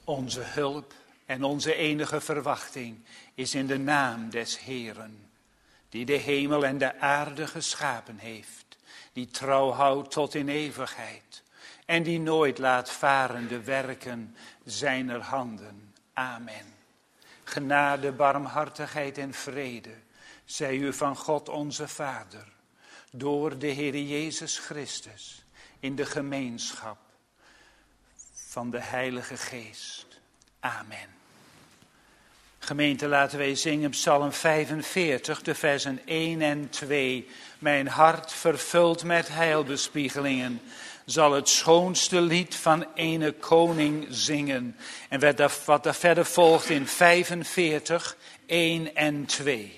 Onze hulp en onze enige verwachting is in de naam des Heeren, die de hemel en de aarde geschapen heeft, die trouw houdt tot in eeuwigheid en die nooit laat varen de werken zijner handen. Amen. Genade, barmhartigheid en vrede zij u van God onze Vader, door de Heer Jezus Christus, in de gemeenschap van de Heilige Geest. Amen. Gemeente, laten wij zingen Psalm 45, de versen 1 en 2. Mijn hart vervuld met heilbespiegelingen zal het schoonste lied van ene koning zingen. En wat daar verder volgt in 45, 1 en 2.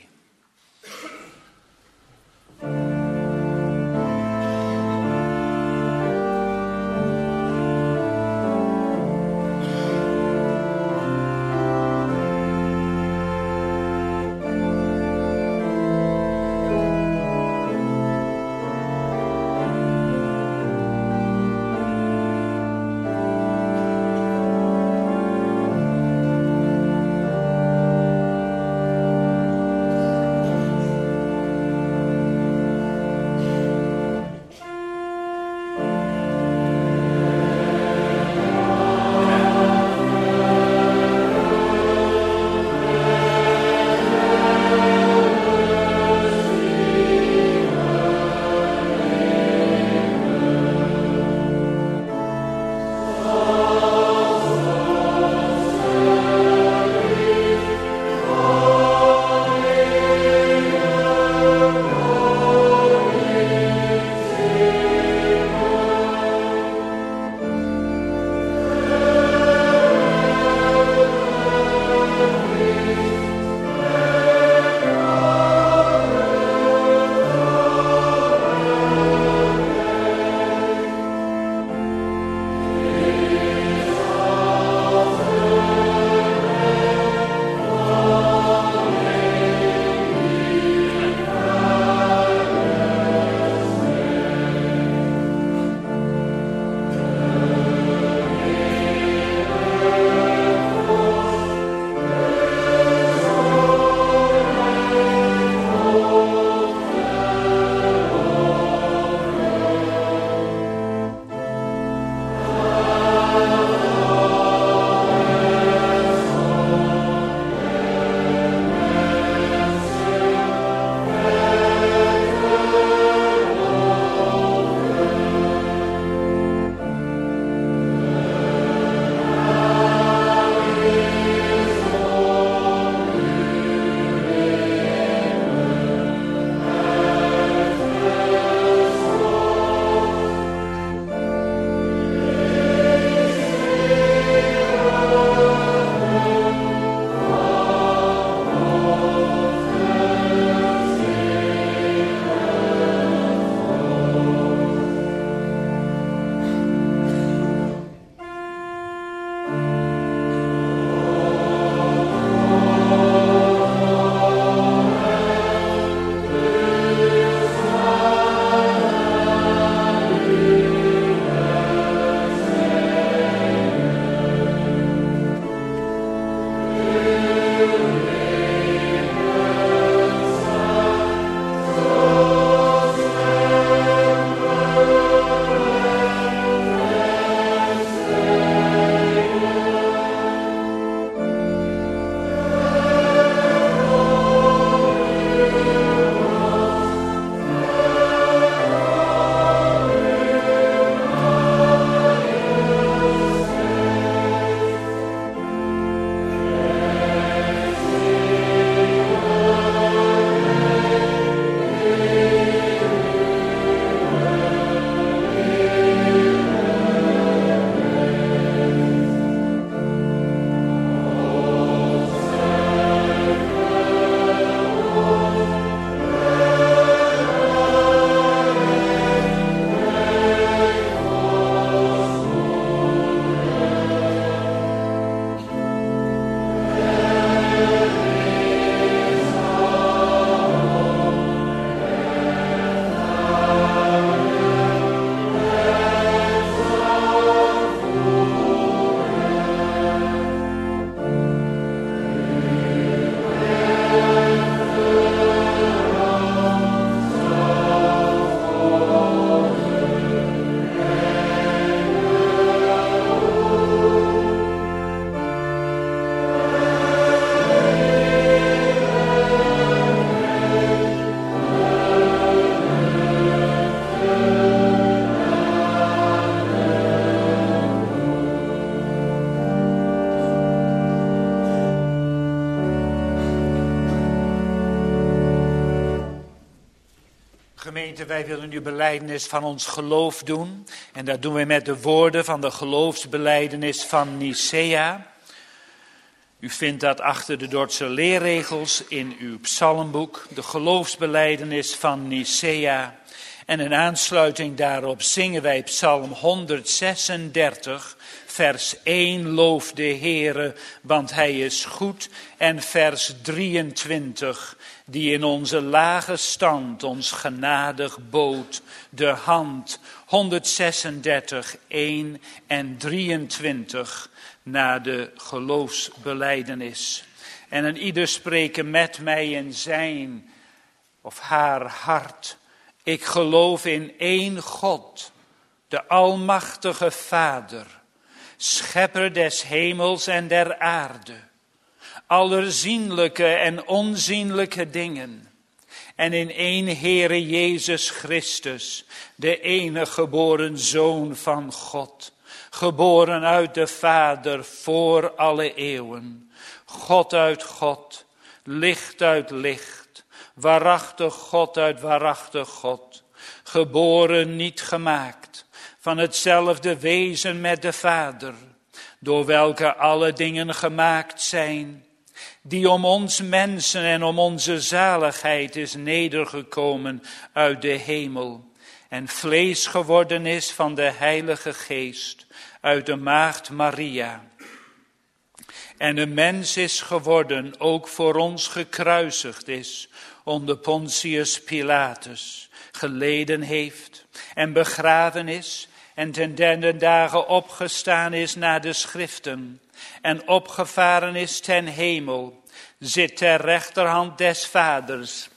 Gemeente, wij willen nu belijdenis van ons geloof doen. En dat doen we met de woorden van de geloofsbelijdenis van Nicea. U vindt dat achter de Dordtse leerregels in uw psalmboek. De geloofsbelijdenis van Nicea. En in aansluiting daarop zingen wij psalm 136, vers 1. Loof de Heere, want Hij is goed. En vers 23, die in onze lage stand ons genadig bood de hand. 136, 1 en 23 na de geloofsbelijdenis. En een ieder spreken met mij in zijn of haar hart. Ik geloof in één God, de Almachtige Vader, Schepper des hemels en der aarde, aller zienlijke en onzienlijke dingen. En in één Heere Jezus Christus, de enige geboren Zoon van God, geboren uit de Vader voor alle eeuwen, God uit God, licht uit licht. Waarachtig God uit waarachtig God, geboren niet gemaakt, van hetzelfde wezen met de Vader, door welke alle dingen gemaakt zijn, die om ons mensen en om onze zaligheid is nedergekomen uit de hemel, en vlees geworden is van de Heilige Geest, uit de maagd Maria. En een mens is geworden, ook voor ons gekruisigd is, onder Pontius Pilatus, geleden heeft en begraven is en ten derde dagen opgestaan is naar de schriften en opgevaren is ten hemel, zit ter rechterhand des Vaders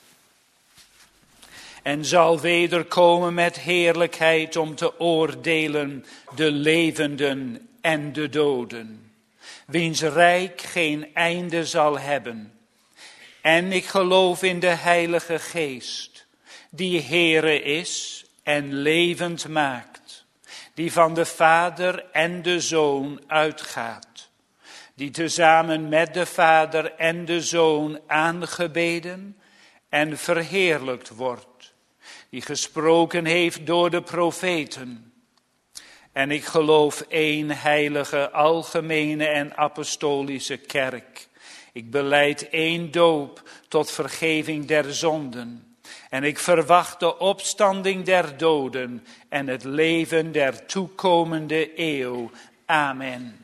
en zal wederkomen met heerlijkheid om te oordelen de levenden en de doden, wiens rijk geen einde zal hebben. En ik geloof in de Heilige Geest, die Heere is en levend maakt, die van de Vader en de Zoon uitgaat, die tezamen met de Vader en de Zoon aangebeden en verheerlijkt wordt, die gesproken heeft door de profeten. En ik geloof één heilige, algemene en apostolische kerk. Ik belijd één doop tot vergeving der zonden. En ik verwacht de opstanding der doden en het leven der toekomende eeuw. Amen.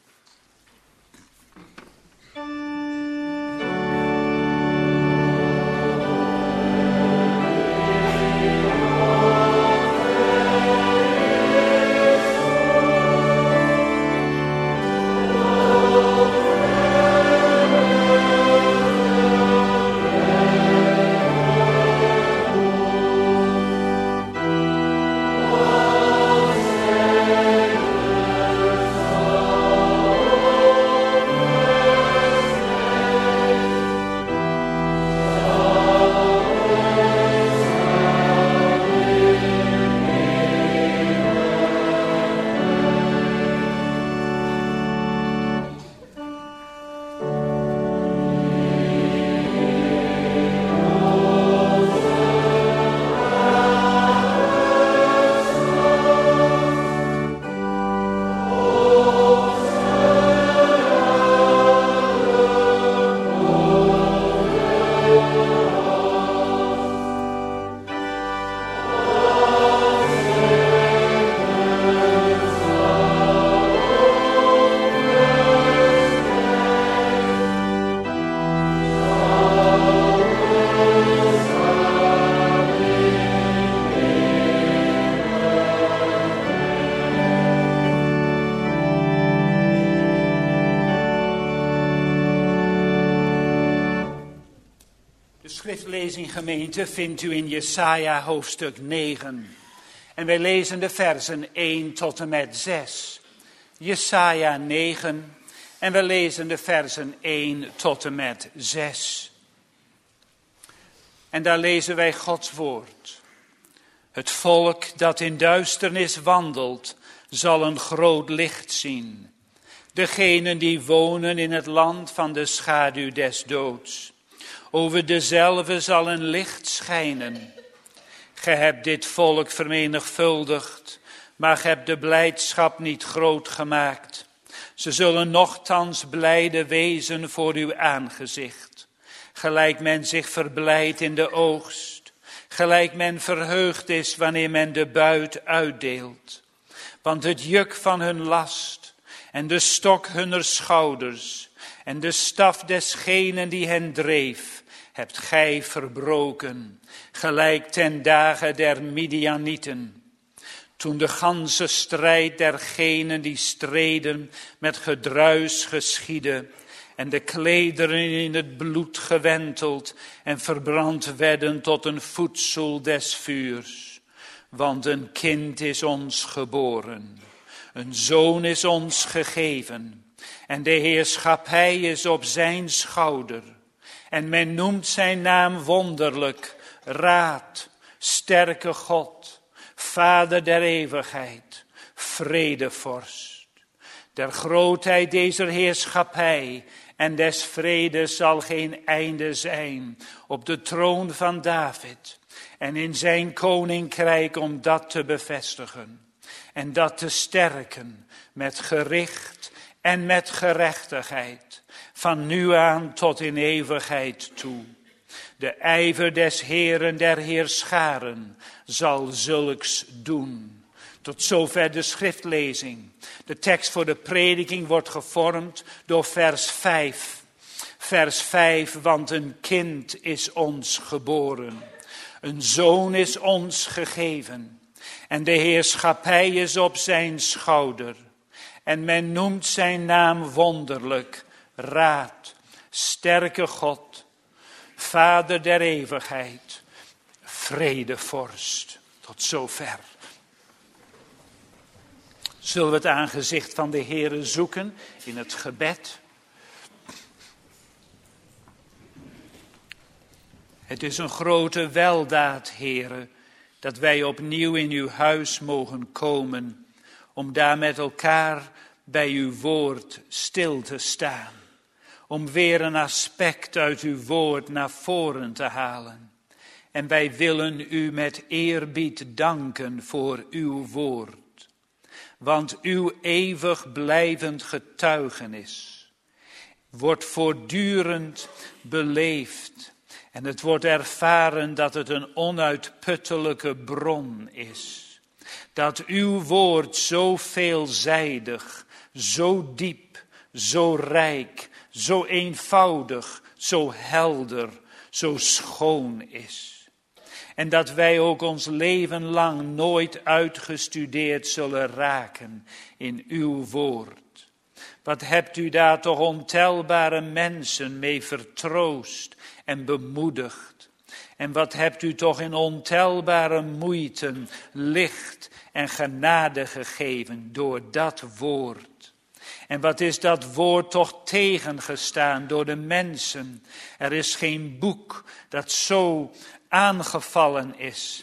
schriftlezing, gemeente, vindt u in Jesaja hoofdstuk 9. En wij lezen de versen 1 tot en met 6. Jesaja 9 en we lezen de versen 1 tot en met 6. En daar lezen wij Gods woord. Het volk dat in duisternis wandelt, zal een groot licht zien. Degenen die wonen in het land van de schaduw des doods. Over dezelve zal een licht schijnen. Ge hebt dit volk vermenigvuldigd, maar ge hebt de blijdschap niet groot gemaakt. Ze zullen nochtans blijde wezen voor uw aangezicht. Gelijk men zich verblijdt in de oogst. Gelijk men verheugd is wanneer men de buit uitdeelt. Want het juk van hun last en de stok hunner schouders en de staf desgenen die hen dreef, hebt gij verbroken, gelijk ten dagen der Midianieten. Toen de ganse strijd dergenen die streden met gedruis geschiedde en de klederen in het bloed gewenteld en verbrand werden tot een voedsel des vuurs. Want een kind is ons geboren, een zoon is ons gegeven en de heerschappij is op zijn schouder. En men noemt zijn naam wonderlijk, Raad, sterke God, Vader der eeuwigheid, vredevorst. Der grootheid deze heerschappij en des vredes zal geen einde zijn op de troon van David en in zijn koninkrijk om dat te bevestigen en dat te sterken met gericht en met gerechtigheid, van nu aan tot in eeuwigheid toe. De ijver des Heeren der Heerscharen zal zulks doen. Tot zover de schriftlezing. De tekst voor de prediking wordt gevormd door vers 5. Vers 5, want een kind is ons geboren. Een zoon is ons gegeven. En de heerschappij is op zijn schouder. En men noemt zijn naam wonderlijk, Raad, sterke God, Vader der eeuwigheid, vredevorst. Tot zover. Zullen we het aangezicht van de Heere zoeken in het gebed? Het is een grote weldaad, Heere, dat wij opnieuw in uw huis mogen komen, om daar met elkaar bij uw woord stil te staan. Om weer een aspect uit uw woord naar voren te halen. En wij willen u met eerbied danken voor uw woord. Want uw eeuwig blijvend getuigenis wordt voortdurend beleefd. En het wordt ervaren dat het een onuitputtelijke bron is. Dat uw woord zo veelzijdig, zo diep, zo rijk, zo eenvoudig, zo helder, zo schoon is. En dat wij ook ons leven lang nooit uitgestudeerd zullen raken in uw woord. Wat hebt u daar toch ontelbare mensen mee vertroost en bemoedigd. En wat hebt u toch in ontelbare moeiten licht en genade gegeven door dat woord. En wat is dat woord toch tegengestaan door de mensen. Er is geen boek dat zo aangevallen is.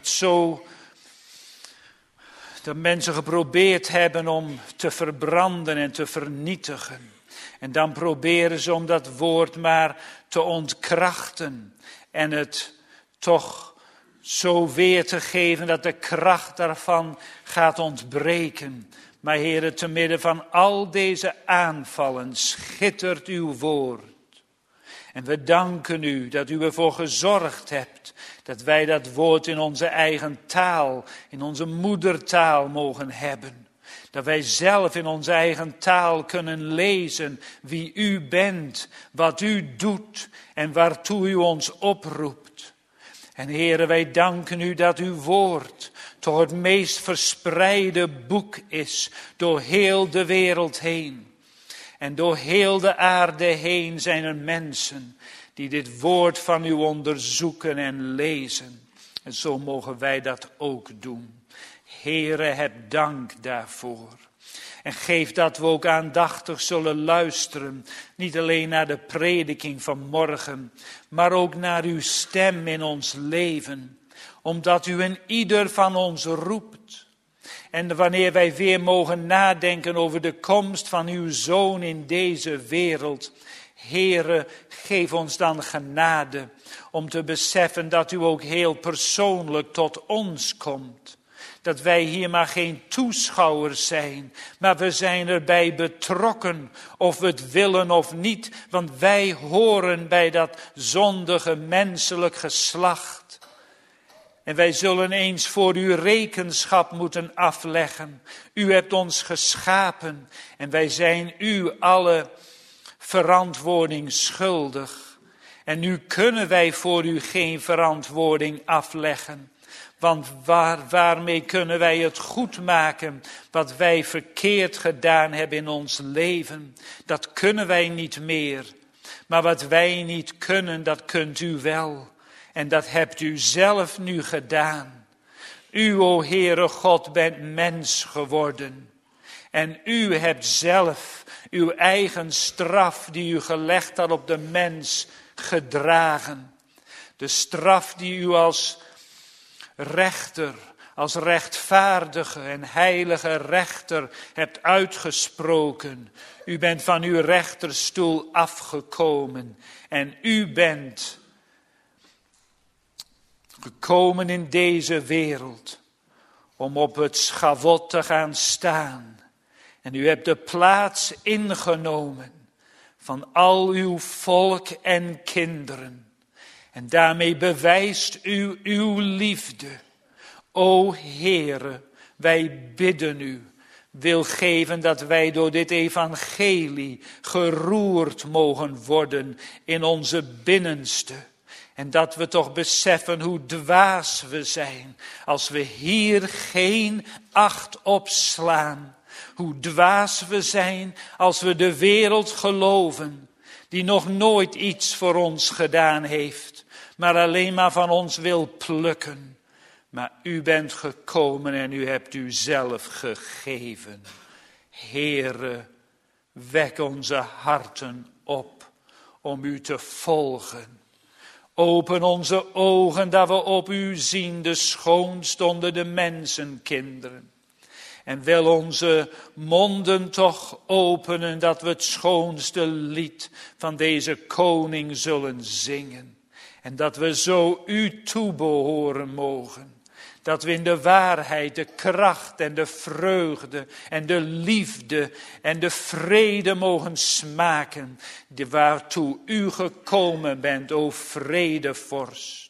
Dat mensen geprobeerd hebben om te verbranden en te vernietigen. En dan proberen ze om dat woord maar te ontkrachten. En het toch zo weer te geven dat de kracht daarvan gaat ontbreken. Maar Heere, te midden van al deze aanvallen schittert uw woord. En we danken u dat u ervoor gezorgd hebt dat wij dat woord in onze eigen taal, in onze moedertaal mogen hebben. Dat wij zelf in onze eigen taal kunnen lezen wie u bent, wat u doet en waartoe u ons oproept. En Heere, wij danken u dat uw woord toch het meest verspreide boek is door heel de wereld heen. En door heel de aarde heen zijn er mensen die dit woord van u onderzoeken en lezen. En zo mogen wij dat ook doen. Heere, heb dank daarvoor. En geef dat we ook aandachtig zullen luisteren. Niet alleen naar de prediking van morgen, maar ook naar uw stem in ons leven. Omdat u in ieder van ons roept. En wanneer wij weer mogen nadenken over de komst van uw Zoon in deze wereld. Heere, geef ons dan genade om te beseffen dat u ook heel persoonlijk tot ons komt. Dat wij hier maar geen toeschouwers zijn, maar we zijn erbij betrokken, of we het willen of niet, want wij horen bij dat zondige menselijk geslacht. En wij zullen eens voor u rekenschap moeten afleggen. U hebt ons geschapen en wij zijn u alle verantwoording schuldig. En nu kunnen wij voor u geen verantwoording afleggen. Want waarmee kunnen wij het goed maken wat wij verkeerd gedaan hebben in ons leven? Dat kunnen wij niet meer. Maar wat wij niet kunnen, dat kunt u wel. En dat hebt u zelf nu gedaan. U, o Heere God, bent mens geworden. En u hebt zelf uw eigen straf die u gelegd had op de mens gedragen. De straf die u als rechter, als rechtvaardige en heilige rechter hebt uitgesproken. U bent van uw rechterstoel afgekomen en u bent gekomen in deze wereld om op het schavot te gaan staan. En u hebt de plaats ingenomen van al uw volk en kinderen. En daarmee bewijst u uw liefde. O Heere, wij bidden u, wil geven dat wij door dit evangelie geroerd mogen worden in onze binnenste. En dat we toch beseffen hoe dwaas we zijn als we hier geen acht op slaan. Hoe dwaas we zijn als we de wereld geloven die nog nooit iets voor ons gedaan heeft, maar alleen maar van ons wil plukken. Maar u bent gekomen en u hebt u zelf gegeven. Heere, wek onze harten op om u te volgen. Open onze ogen dat we op u zien, de schoonst onder de mensenkinderen. En wil onze monden toch openen dat we het schoonste lied van deze koning zullen zingen. En dat we zo u toebehoren mogen. Dat we in de waarheid, de kracht en de vreugde en de liefde en de vrede mogen smaken. Waartoe u gekomen bent, o vredevorst.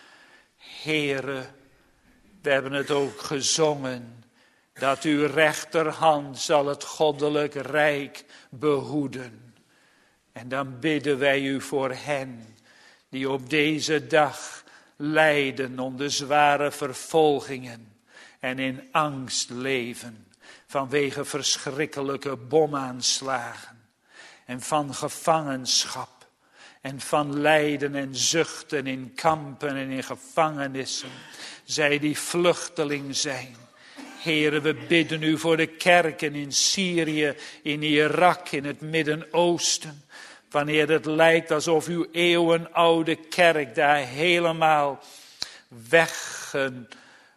Heere, we hebben het ook gezongen. Dat uw rechterhand zal het goddelijk rijk behoeden. En dan bidden wij u voor hen die op deze dag lijden onder zware vervolgingen en in angst leven vanwege verschrikkelijke bomaanslagen en van gevangenschap en van lijden en zuchten in kampen en in gevangenissen, zij die vluchteling zijn. Heere, we bidden u voor de kerken in Syrië, in Irak, in het Midden-Oosten. Wanneer het lijkt alsof uw eeuwenoude kerk daar helemaal weggaat.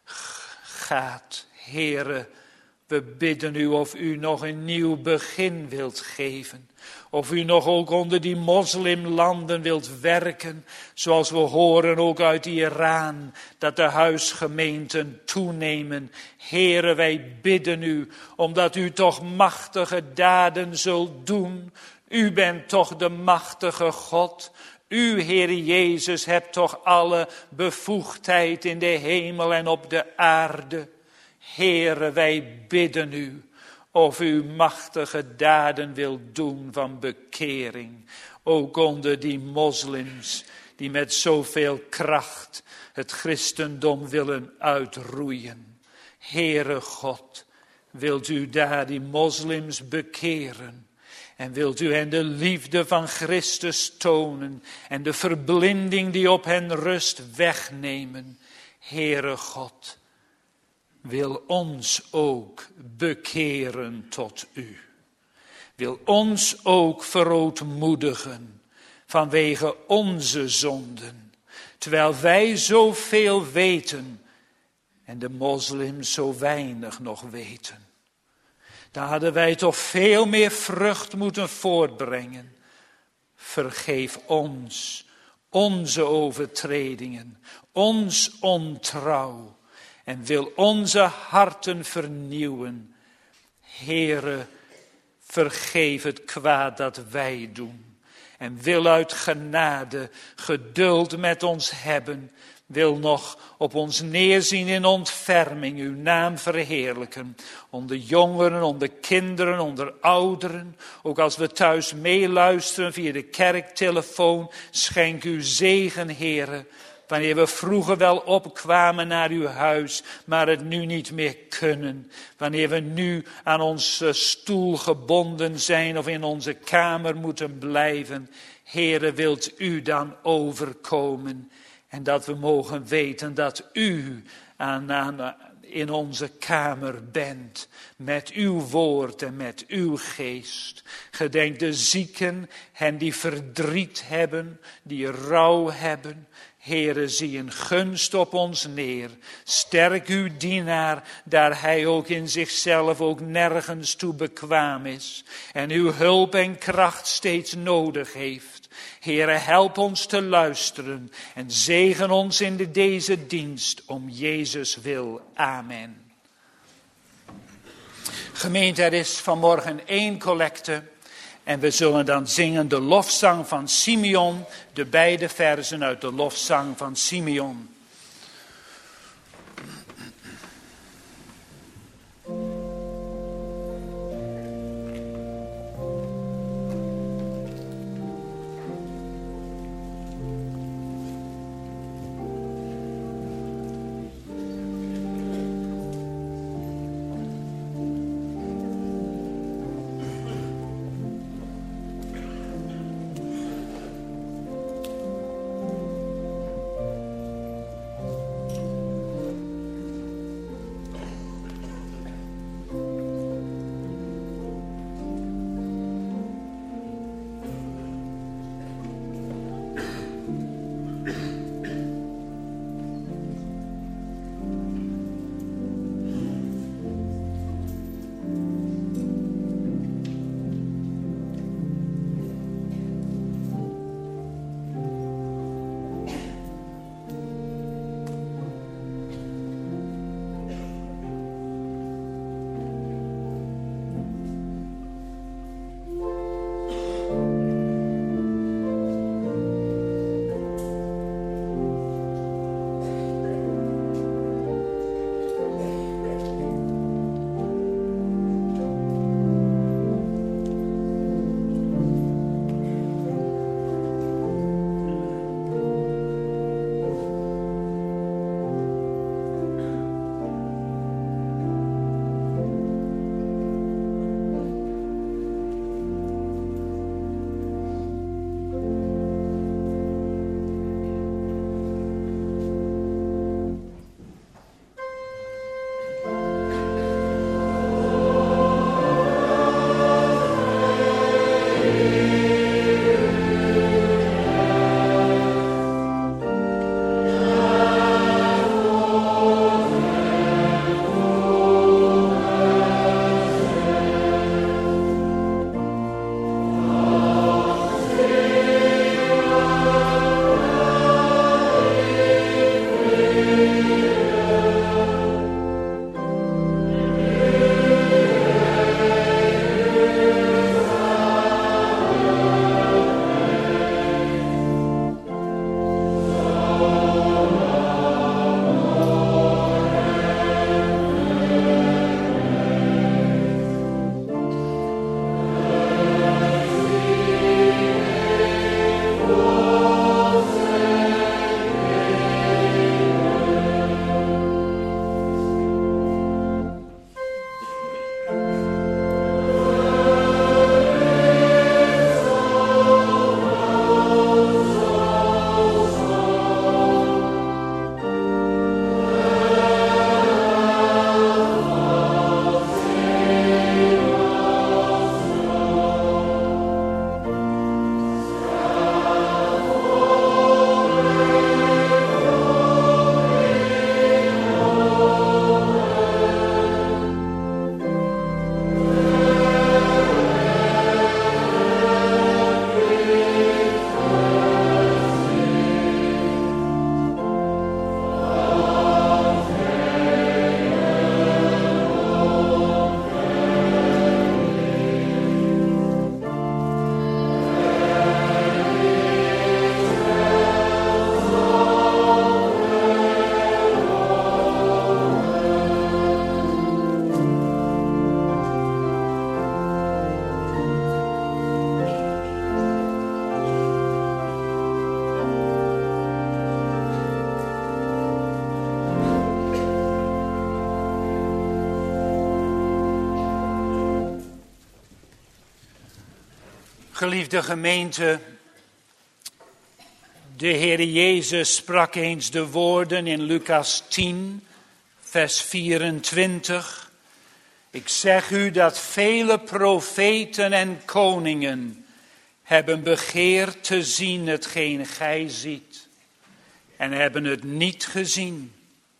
Heere, we bidden u of u nog een nieuw begin wilt geven. Of u nog ook onder die moslimlanden wilt werken. Zoals we horen ook uit Iran. Dat de huisgemeenten toenemen. Heere, wij bidden u. Omdat u toch machtige daden zult doen. U bent toch de machtige God. U, Heere Jezus, hebt toch alle bevoegdheid in de hemel en op de aarde. Heere, wij bidden u. Of u machtige daden wilt doen van bekering. Ook onder die moslims die met zoveel kracht het christendom willen uitroeien. Heere God, wilt u daar die moslims bekeren. En wilt u hen de liefde van Christus tonen. En de verblinding die op hen rust wegnemen. Heere God, wil ons ook bekeren tot u. Wil ons ook verootmoedigen vanwege onze zonden. Terwijl wij zoveel weten en de moslims zo weinig nog weten. Daar hadden wij toch veel meer vrucht moeten voortbrengen vergeef ons onze overtredingen, ons ontrouw en wil onze harten vernieuwen. Heere, vergeef het kwaad dat wij doen en wil uit genade geduld met ons hebben. Wil nog op ons neerzien in ontferming, uw naam verheerlijken. Onder jongeren, onder kinderen, onder ouderen. Ook als we thuis meeluisteren via de kerktelefoon, schenk uw zegen, Heere. Wanneer we vroeger wel opkwamen naar uw huis, maar het nu niet meer kunnen. Wanneer we nu aan onze stoel gebonden zijn of in onze kamer moeten blijven. Heere, wilt u dan overkomen? En dat we mogen weten dat u in onze kamer bent. Met uw woord en met uw geest. Gedenk de zieken, hen die verdriet hebben, die rouw hebben. Heere, zie een gunst op ons neer. Sterk uw dienaar, daar hij ook in zichzelf ook nergens toe bekwaam is. En uw hulp en kracht steeds nodig heeft. Heere, help ons te luisteren en zegen ons in deze dienst om Jezus wil. Amen. Gemeente, er is vanmorgen 1 collecte en we zullen dan zingen de lofzang van Simeon, de beide verzen uit de lofzang van Simeon. Geliefde gemeente, de Heer Jezus sprak eens de woorden in Lucas 10, vers 24. Ik zeg u dat vele profeten en koningen hebben begeerd te zien hetgeen gij ziet en hebben het niet gezien.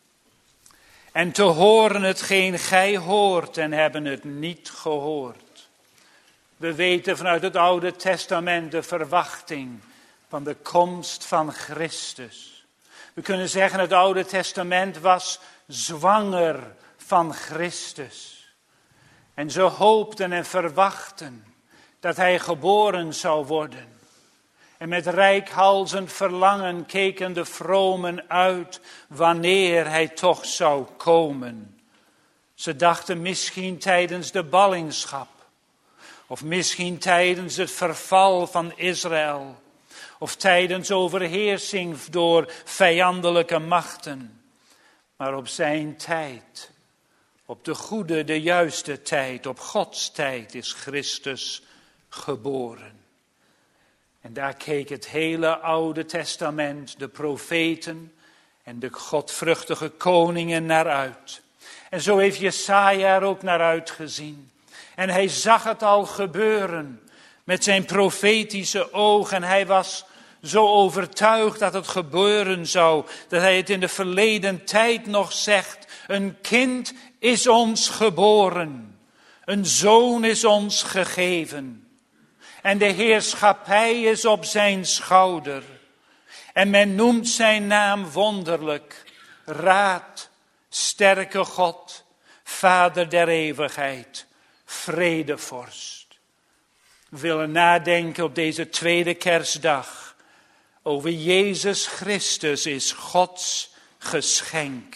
En te horen hetgeen gij hoort en hebben het niet gehoord. We weten vanuit het Oude Testament de verwachting van de komst van Christus. We kunnen zeggen het Oude Testament was zwanger van Christus. En ze hoopten en verwachten dat hij geboren zou worden. En met reikhalzend verlangen keken de vromen uit wanneer hij toch zou komen. Ze dachten misschien tijdens de ballingschap. Of misschien tijdens het verval van Israël. Of tijdens overheersing door vijandelijke machten. Maar op zijn tijd, op de goede, de juiste tijd, op Gods tijd is Christus geboren. En daar keek het hele Oude Testament, de profeten en de godvruchtige koningen naar uit. En zo heeft Jesaja er ook naar uitgezien. En hij zag het al gebeuren met zijn profetische oog. En hij was zo overtuigd dat het gebeuren zou, dat hij het in de verleden tijd nog zegt. Een kind is ons geboren, een zoon is ons gegeven. En de heerschappij is op zijn schouder. En men noemt zijn naam wonderlijk, Raad, sterke God, Vader der eeuwigheid, Vredevorst. We willen nadenken op deze tweede kerstdag over Jezus Christus is Gods geschenk.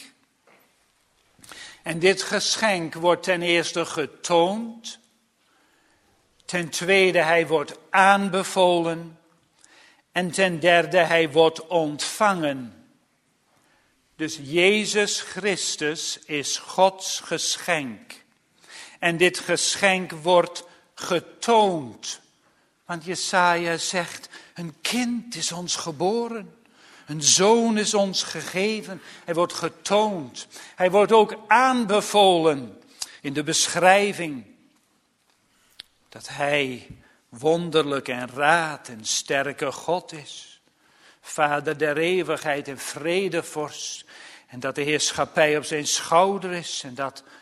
En dit geschenk wordt ten eerste getoond. Ten tweede, hij wordt aanbevolen. En ten derde, hij wordt ontvangen. Dus Jezus Christus is Gods geschenk. En dit geschenk wordt getoond. Want Jesaja zegt, een kind is ons geboren. Een zoon is ons gegeven. Hij wordt getoond. Hij wordt ook aanbevolen in de beschrijving. Dat hij wonderlijk en raad en sterke God is. Vader der eeuwigheid en vredevorst. En dat de heerschappij op zijn schouder is. En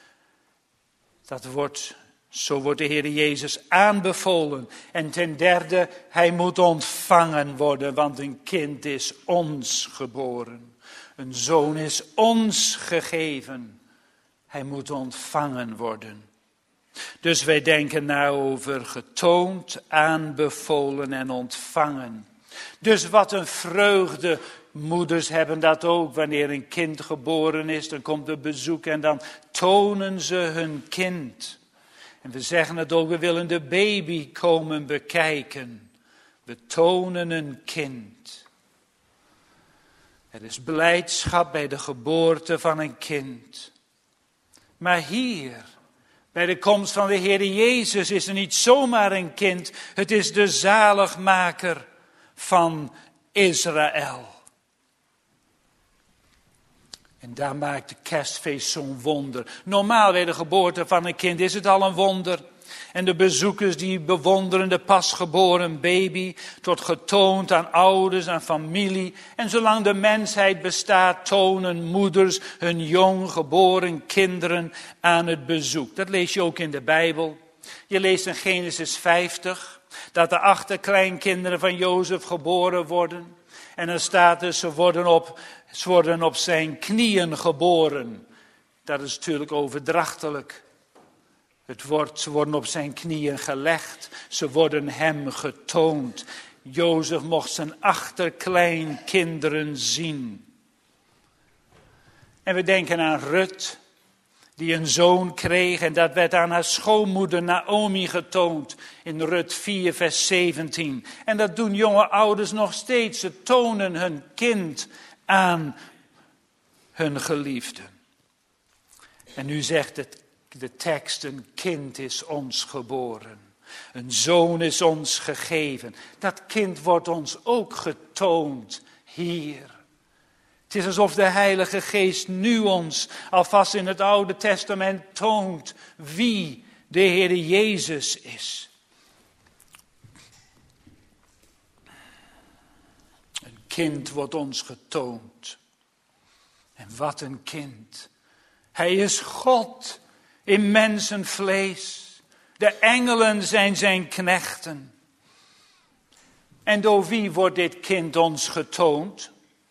zo wordt de Heer Jezus aanbevolen. En ten derde, hij moet ontvangen worden. Want een kind is ons geboren. Een zoon is ons gegeven. Hij moet ontvangen worden. Dus wij denken na over getoond, aanbevolen en ontvangen. Dus wat een vreugde. Moeders hebben dat ook. Wanneer een kind geboren is, dan komt er bezoek en dan tonen ze hun kind. En we zeggen het ook, we willen de baby komen bekijken. We tonen een kind. Er is blijdschap bij de geboorte van een kind. Maar hier, bij de komst van de Heer Jezus, is er niet zomaar een kind. Het is de zaligmaker van Israël. En daar maakt de kerstfeest zo'n wonder. Normaal bij de geboorte van een kind is het al een wonder. En de bezoekers die bewonderen de pasgeboren baby. Het wordt getoond aan ouders, aan familie. En zolang de mensheid bestaat, tonen moeders hun jong geboren kinderen aan het bezoek. Dat lees je ook in de Bijbel. Je leest in Genesis 50 dat de achterkleinkinderen van Jozef geboren worden. En dan staat er, ze worden op zijn knieën geboren. Dat is natuurlijk overdrachtelijk. Ze worden op zijn knieën gelegd. Ze worden hem getoond. Jozef mocht zijn achterkleinkinderen zien. En we denken aan Rut, die een zoon kreeg. En dat werd aan haar schoonmoeder Naomi getoond. In Rut 4 vers 17. En dat doen jonge ouders nog steeds. Ze tonen hun kind aan hun geliefde. En nu zegt de tekst, een kind is ons geboren. Een zoon is ons gegeven. Dat kind wordt ons ook getoond hier. Het is alsof de Heilige Geest nu ons alvast in het Oude Testament toont wie de Heer Jezus is. Een kind wordt ons getoond. En wat een kind. Hij is God in mensenvlees. De engelen zijn zijn knechten. En door wie wordt dit kind ons getoond?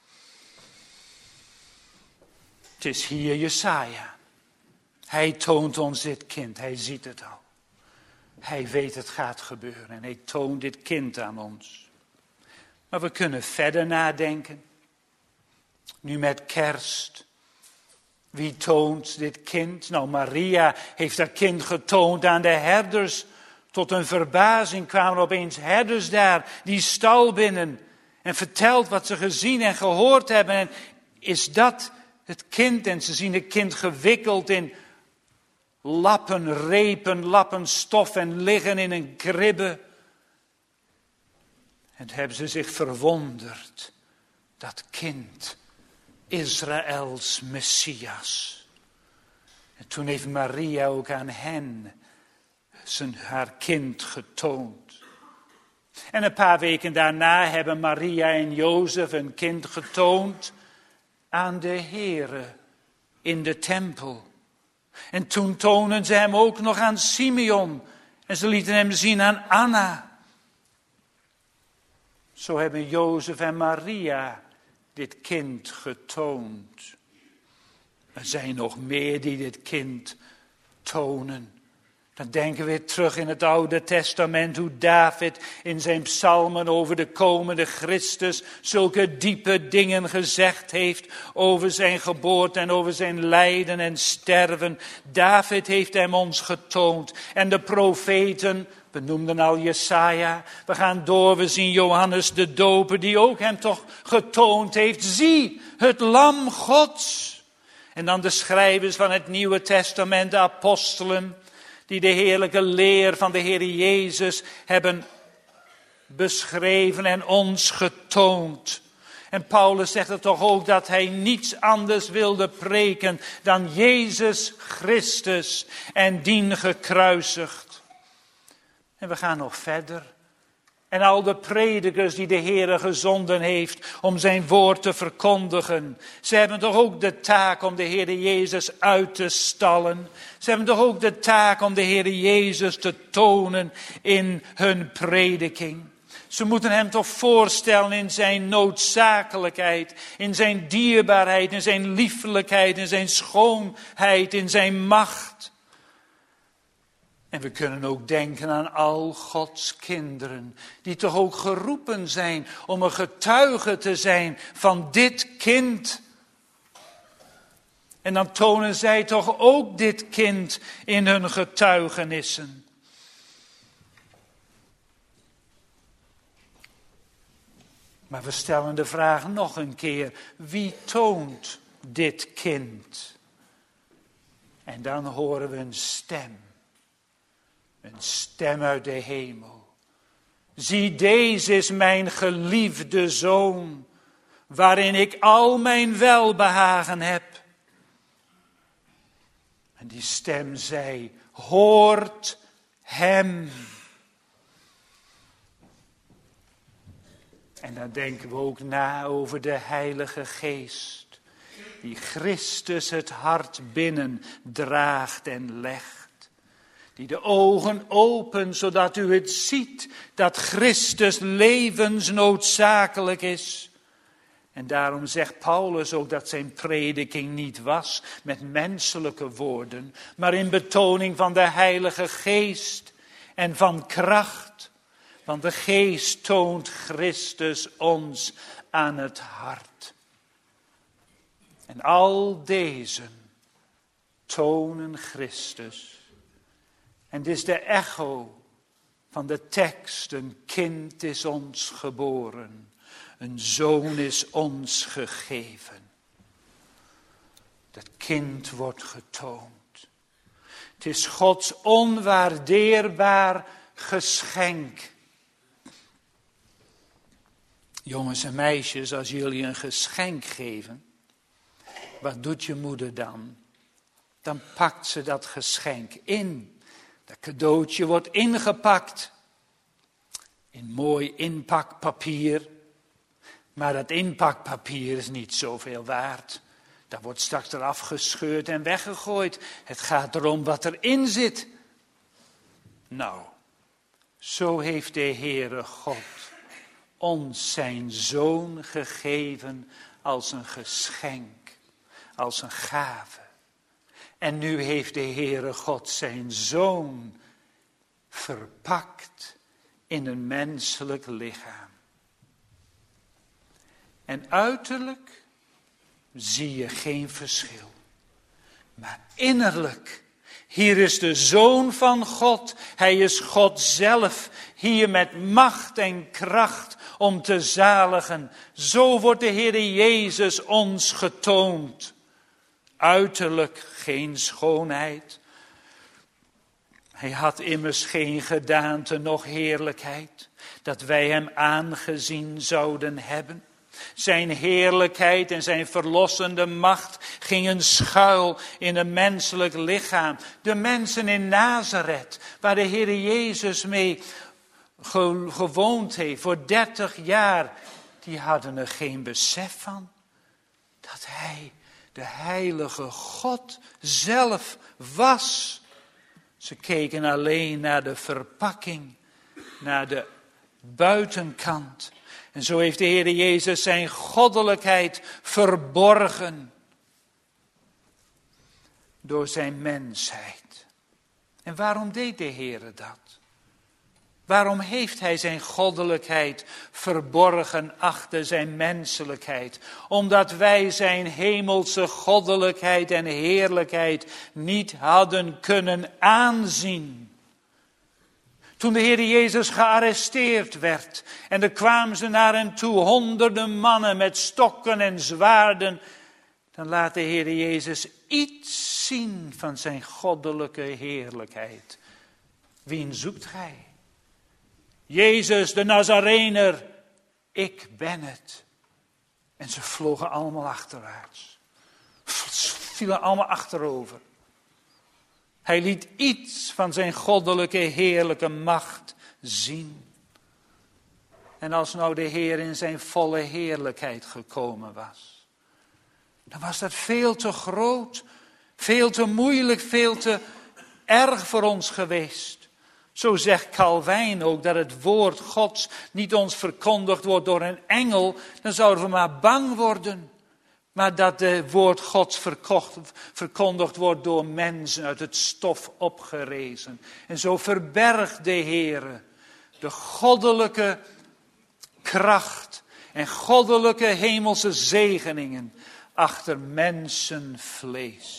Het is hier Jesaja. Hij toont ons dit kind. Hij ziet het al. Hij weet het gaat gebeuren. En hij toont dit kind aan ons. Maar we kunnen verder nadenken. Nu met kerst. Wie toont dit kind? Nou, Maria heeft dat kind getoond aan de herders. Tot hun verbazing kwamen opeens herders daar, die stal binnen. En vertelt wat ze gezien en gehoord hebben. En is dat het kind? En ze zien het kind gewikkeld in lappen, repen, lappen stof en liggen in een kribbe. En hebben ze zich verwonderd. Dat kind, Israëls Messias. En toen heeft Maria ook aan hen haar kind getoond. En een paar weken daarna hebben Maria en Jozef een kind getoond aan de Heere in de tempel. En toen tonen ze hem ook nog aan Simeon. En ze lieten hem zien aan Anna. Zo hebben Jozef en Maria dit kind getoond. Er zijn nog meer die dit kind tonen. Dan denken we weer terug in het Oude Testament hoe David in zijn psalmen over de komende Christus zulke diepe dingen gezegd heeft over zijn geboorte en over zijn lijden en sterven. David heeft hem ons getoond. En de profeten, we noemden al Jesaja, we gaan door, we zien Johannes de Doper die ook hem toch getoond heeft. Zie, het lam Gods. En dan de schrijvers van het Nieuwe Testament, de apostelen, die de heerlijke leer van de Heer Jezus hebben beschreven en ons getoond. En Paulus zegt er toch ook dat hij niets anders wilde preken dan Jezus Christus en dien gekruisigd. En we gaan nog verder. En al de predikers die de Heer gezonden heeft om zijn woord te verkondigen. Ze hebben toch ook de taak om de Heer Jezus uit te stallen. Ze hebben toch ook de taak om de Heer Jezus te tonen in hun prediking. Ze moeten hem toch voorstellen in zijn noodzakelijkheid, in zijn dierbaarheid, in zijn liefelijkheid, in zijn schoonheid, in zijn macht. En we kunnen ook denken aan al Gods kinderen, die toch ook geroepen zijn om een getuige te zijn van dit kind. En dan tonen zij toch ook dit kind in hun getuigenissen. Maar we stellen de vraag nog een keer, wie toont dit kind? En dan horen we een stem. Een stem uit de hemel. Zie, deze is mijn geliefde zoon, waarin ik al mijn welbehagen heb. En die stem zei, hoort hem. En dan denken we ook na over de Heilige Geest, die Christus het hart binnen draagt en legt. Die de ogen opent, zodat u het ziet, dat Christus levensnoodzakelijk is. En daarom zegt Paulus ook dat zijn prediking niet was met menselijke woorden, maar in betoning van de Heilige Geest en van kracht. Want de Geest toont Christus ons aan het hart. En al deze tonen Christus. En dit is de echo van de tekst. Een kind is ons geboren. Een zoon is ons gegeven. Dat kind wordt getoond. Het is Gods onwaardeerbaar geschenk. Jongens en meisjes, als jullie een geschenk geven, wat doet je moeder dan? Dan pakt ze dat geschenk in. Dat cadeautje wordt ingepakt. In mooi inpakpapier. Maar dat inpakpapier is niet zoveel waard. Dat wordt straks eraf gescheurd en weggegooid. Het gaat erom wat erin zit. Nou, zo heeft de Heere God ons zijn Zoon gegeven als een geschenk, als een gave. En nu heeft de Heere God zijn Zoon verpakt in een menselijk lichaam. En uiterlijk zie je geen verschil. Maar innerlijk, hier is de Zoon van God. Hij is God zelf, hier met macht en kracht om te zaligen. Zo wordt de Heere Jezus ons getoond. Uiterlijk geen schoonheid. Hij had immers geen gedaante noch heerlijkheid, dat wij hem aangezien zouden hebben. Zijn heerlijkheid en zijn verlossende macht gingen schuil in een menselijk lichaam. De mensen in Nazareth, waar de Heere Jezus mee gewoond heeft voor 30 jaar, die hadden er geen besef van dat hij de heilige God zelf was. Ze keken alleen naar de verpakking, naar de buitenkant. En zo heeft de Heere Jezus zijn goddelijkheid verborgen door zijn mensheid. En waarom deed de Heere dat? Waarom heeft hij zijn goddelijkheid verborgen achter zijn menselijkheid? Omdat wij zijn hemelse goddelijkheid en heerlijkheid niet hadden kunnen aanzien. Toen de Heer Jezus gearresteerd werd en er kwamen ze naar hem toe, honderden mannen met stokken en zwaarden, dan laat de Heer Jezus iets zien van zijn goddelijke heerlijkheid. Wien zoekt gij? Jezus de Nazarener, ik ben het. En ze vlogen allemaal achterwaarts. Ze vielen allemaal achterover. Hij liet iets van zijn goddelijke heerlijke macht zien. En als nou de Heer in zijn volle heerlijkheid gekomen was, dan was dat veel te groot, veel te moeilijk, veel te erg voor ons geweest. Zo zegt Calvijn ook dat het woord Gods niet ons verkondigd wordt door een engel, dan zouden we maar bang worden. Maar dat het woord Gods verkondigd wordt door mensen uit het stof opgerezen. En zo verbergt de Heere de goddelijke kracht en goddelijke hemelse zegeningen achter mensenvlees.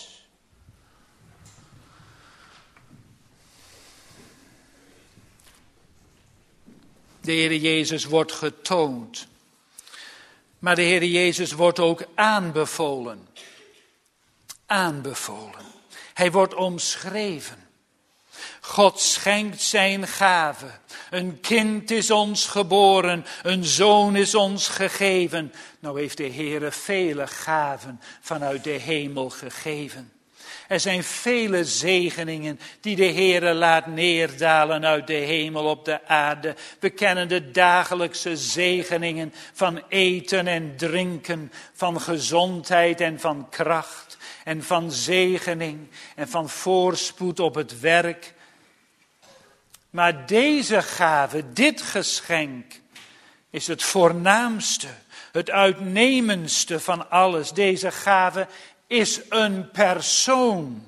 De Heere Jezus wordt getoond. Maar de Heere Jezus wordt ook aanbevolen. Aanbevolen. Hij wordt omschreven. God schenkt zijn gave. Een kind is ons geboren. Een zoon is ons gegeven. Nou heeft de Heere vele gaven vanuit de hemel gegeven. Er zijn vele zegeningen die de Heere laat neerdalen uit de hemel op de aarde. We kennen de dagelijkse zegeningen van eten en drinken, van gezondheid en van kracht, en van zegening en van voorspoed op het werk. Maar deze gave, dit geschenk, is het voornaamste, het uitnemendste van alles. Deze gave is een persoon.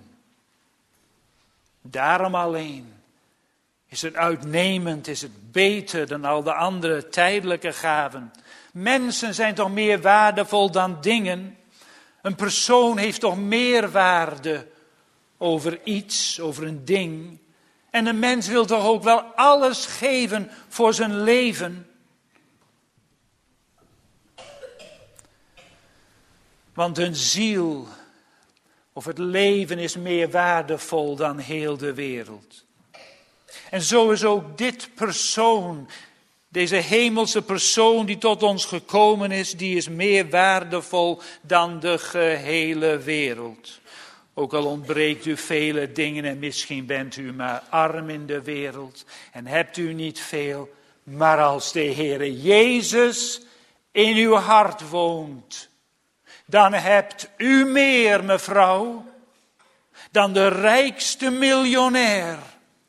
Daarom alleen is het uitnemend, is het beter dan al de andere tijdelijke gaven. Mensen zijn toch meer waardevol dan dingen? Een persoon heeft toch meer waarde over iets, over een ding? En een mens wil toch ook wel alles geven voor zijn leven? Want een ziel of het leven is meer waardevol dan heel de wereld. En zo is ook dit persoon, deze hemelse persoon die tot ons gekomen is, die is meer waardevol dan de gehele wereld. Ook al ontbreekt u vele dingen en misschien bent u maar arm in de wereld en hebt u niet veel. Maar als de Heere Jezus in uw hart woont, dan hebt u meer, mevrouw, dan de rijkste miljonair.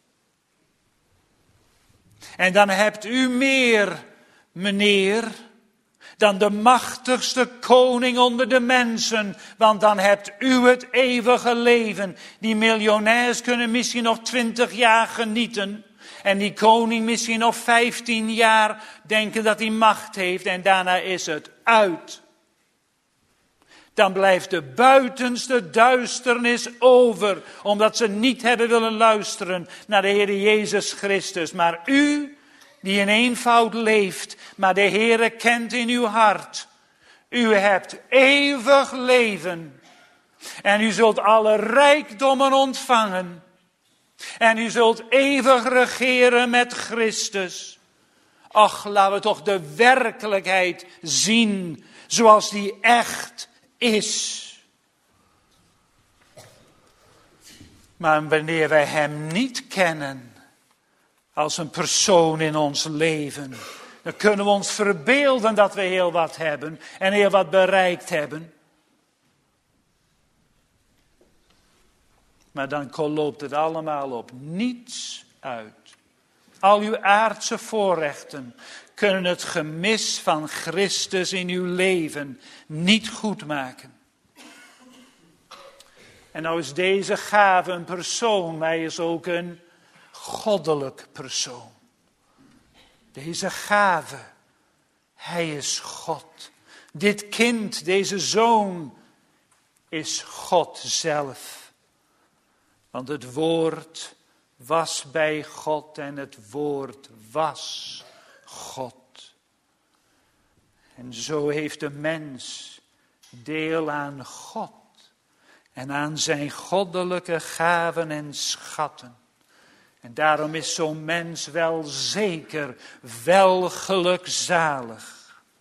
En dan hebt u meer, meneer, dan de machtigste koning onder de mensen. Want dan hebt u het eeuwige leven. Die miljonairs kunnen misschien nog 20 jaar genieten. En die koning misschien nog 15 jaar denken dat hij macht heeft. En daarna is het uit. Dan blijft de buitenste duisternis over. Omdat ze niet hebben willen luisteren naar de Heer Jezus Christus. Maar u, die in eenvoud leeft, maar de Heere kent in uw hart. U hebt eeuwig leven. En u zult alle rijkdommen ontvangen. En u zult eeuwig regeren met Christus. Ach, laten we toch de werkelijkheid zien zoals die echt is. Maar wanneer wij hem niet kennen als een persoon in ons leven, dan kunnen we ons verbeelden dat we heel wat hebben en heel wat bereikt hebben. Maar dan loopt het allemaal op niets uit. Al uw aardse voorrechten kunnen het gemis van Christus in uw leven niet goedmaken. En nou is deze gave een persoon, maar hij is ook een goddelijk persoon. Deze gave, hij is God. Dit kind, deze zoon, is God zelf. Want het woord was bij God en het woord was God. En zo heeft de mens deel aan God en aan zijn goddelijke gaven en schatten. En daarom is zo'n mens wel zeker wel gelukzalig.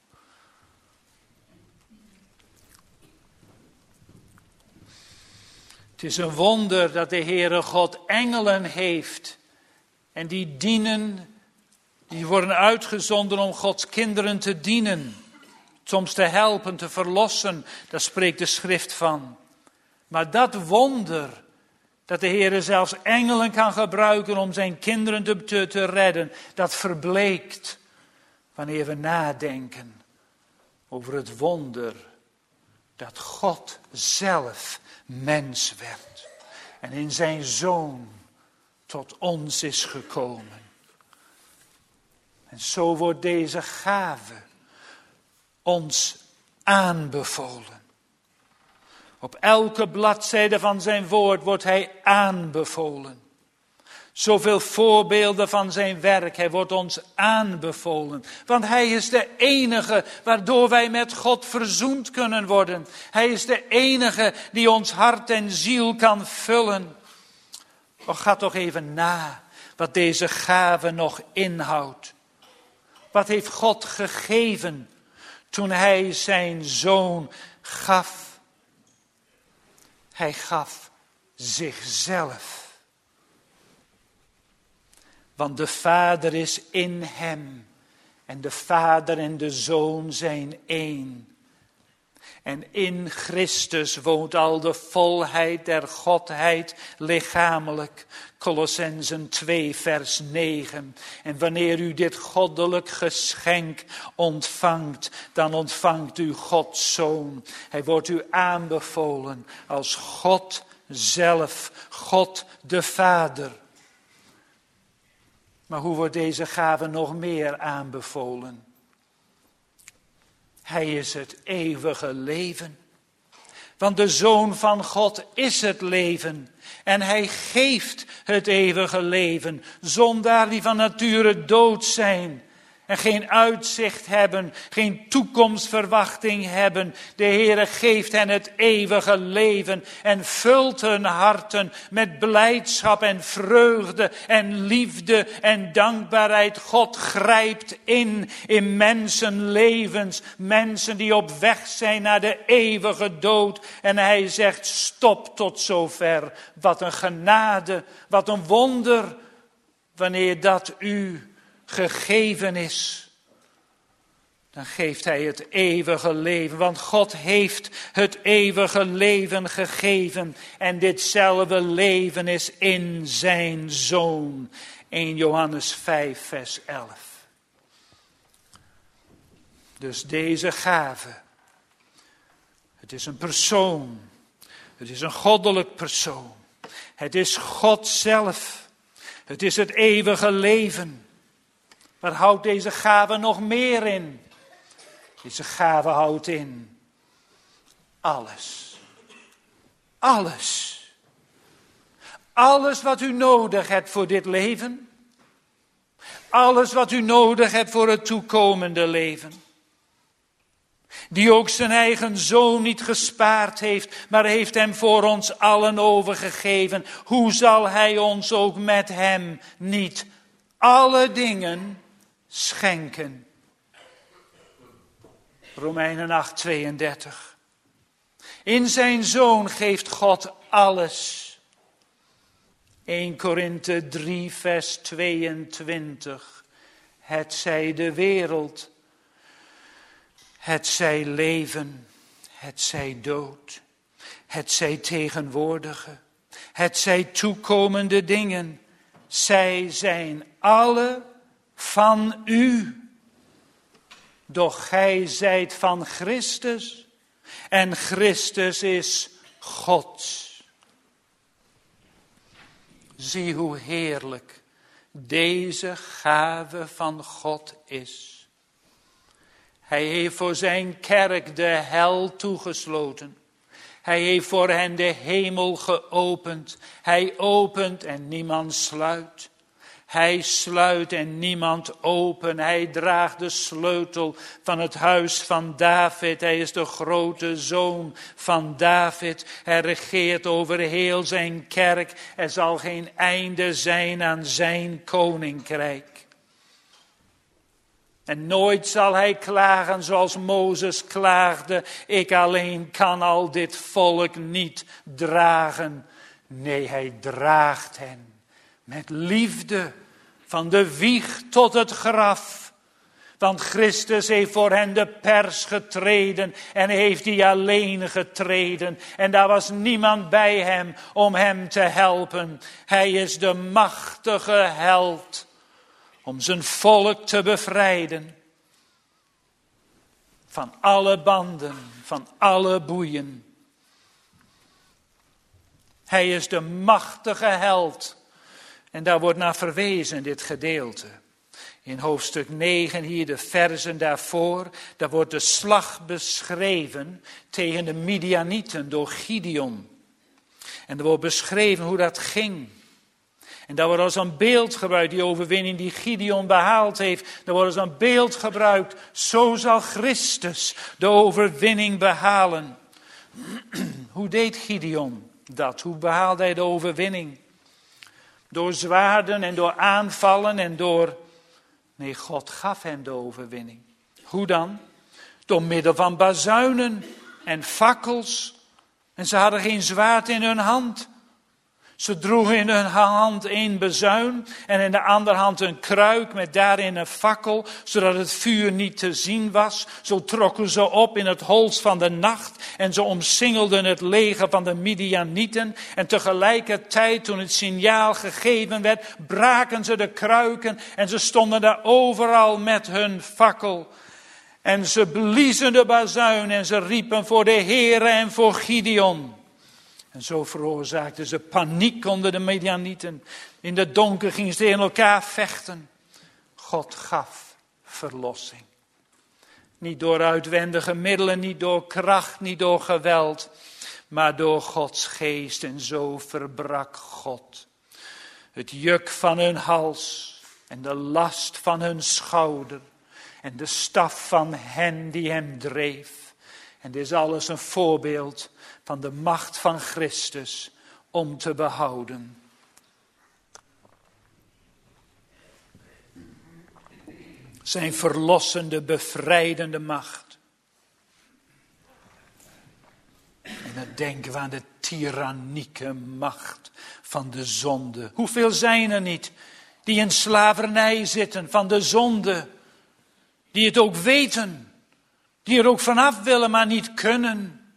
Het is een wonder dat de Heere God engelen heeft. En die dienen, die worden uitgezonden om Gods kinderen te dienen. Soms te helpen, te verlossen, daar spreekt de schrift van. Maar dat wonder, dat de Heere zelfs engelen kan gebruiken om zijn kinderen te redden, dat verbleekt wanneer we nadenken over het wonder dat God zelf mens werd en in zijn zoon tot ons is gekomen. En zo wordt deze gave ons aanbevolen. Op elke bladzijde van zijn woord wordt hij aanbevolen. Zoveel voorbeelden van zijn werk, hij wordt ons aanbevolen. Want hij is de enige waardoor wij met God verzoend kunnen worden. Hij is de enige die ons hart en ziel kan vullen. Och, ga toch even na wat deze gave nog inhoudt. Wat heeft God gegeven toen hij zijn zoon gaf? Hij gaf zichzelf. Want de Vader is in hem. En de Vader en de Zoon zijn één. En in Christus woont al de volheid der Godheid lichamelijk. Kolossenzen 2 vers 9. En wanneer u dit goddelijk geschenk ontvangt, dan ontvangt u Gods Zoon. Hij wordt u aanbevolen als God zelf, God de Vader. Maar hoe wordt deze gave nog meer aanbevolen? Hij is het eeuwige leven. Want de Zoon van God is het leven. En hij geeft het eeuwige leven. Zondaar die van nature dood zijn. en geen uitzicht hebben, geen toekomstverwachting hebben. De Heere geeft hen het eeuwige leven en vult hun harten met blijdschap en vreugde en liefde en dankbaarheid. God grijpt in mensenlevens, mensen die op weg zijn naar de eeuwige dood. En hij zegt, stop tot zover. Wat een genade, wat een wonder, wanneer dat u gegeven is, dan geeft hij het eeuwige leven. Want God heeft het eeuwige leven gegeven. En ditzelfde leven is in zijn Zoon. 1 Johannes 5 vers 11. Dus deze gave, het is een persoon. Het is een goddelijk persoon. Het is God zelf. Het is het eeuwige leven. Wat houdt deze gave nog meer in? Deze gave houdt in alles. Alles. Alles wat u nodig hebt voor dit leven. Alles wat u nodig hebt voor het toekomende leven. Die ook zijn eigen zoon niet gespaard heeft, maar heeft hem voor ons allen overgegeven. Hoe zal hij ons ook met hem niet alle dingen schenken? Romeinen 8:32. In zijn zoon geeft God alles. 1 Korinthe 3 vers 22. Het zij de wereld, het zij leven, het zij dood, het zij tegenwoordige, het zij toekomende dingen. Zij zijn alle van u. Doch gij zijt van Christus en Christus is Gods. Zie hoe heerlijk deze gave van God is. Hij heeft voor zijn kerk de hel toegesloten. Hij heeft voor hen de hemel geopend. Hij opent en niemand sluit. Hij sluit en niemand opent. Hij draagt de sleutel van het huis van David. Hij is de grote zoon van David. Hij regeert over heel zijn kerk. Er zal geen einde zijn aan zijn koninkrijk. En nooit zal hij klagen zoals Mozes klaagde. Ik alleen kan al dit volk niet dragen. Nee, hij draagt hen met liefde van de wieg tot het graf. Want Christus heeft voor hen de pers getreden en heeft die alleen getreden. En daar was niemand bij hem om hem te helpen. Hij is de machtige held om zijn volk te bevrijden van alle banden, van alle boeien. Hij is de machtige held. En daar wordt naar verwezen in dit gedeelte. In hoofdstuk 9, hier de versen daarvoor, daar wordt de slag beschreven tegen de Midianieten door Gideon. En er wordt beschreven hoe dat ging. En daar wordt als een beeld gebruikt, die overwinning die Gideon behaald heeft. Daar wordt als een beeld gebruikt, zo zal Christus de overwinning behalen. Hoe deed Gideon dat? Hoe behaalde hij de overwinning? Door zwaarden en door aanvallen en door... Nee, God gaf hem de overwinning. Hoe dan? Door middel van bazuinen en fakkels. En ze hadden geen zwaard in hun hand. Ze droegen in hun hand een bazuin en in de andere hand een kruik met daarin een fakkel, zodat het vuur niet te zien was. Zo trokken ze op in het hols van de nacht en ze omsingelden het leger van de Midianieten. En tegelijkertijd, toen het signaal gegeven werd, braken ze de kruiken en ze stonden daar overal met hun fakkel. En ze bliezen de bazuin en ze riepen voor de Heere en voor Gideon. En zo veroorzaakten ze paniek onder de Midianieten. In het donker gingen ze tegen elkaar vechten. God gaf verlossing. Niet door uitwendige middelen, niet door kracht, niet door geweld. Maar door Gods geest. En zo verbrak God het juk van hun hals en de last van hun schouder. en de staf van hen die hem dreef. En dit is alles een voorbeeld van de macht van Christus om te behouden. Zijn verlossende, bevrijdende macht. En dan denken we aan de tyrannieke macht van de zonde. Hoeveel zijn er niet die in slavernij zitten van de zonde, die het ook weten, die er ook vanaf willen, maar niet kunnen.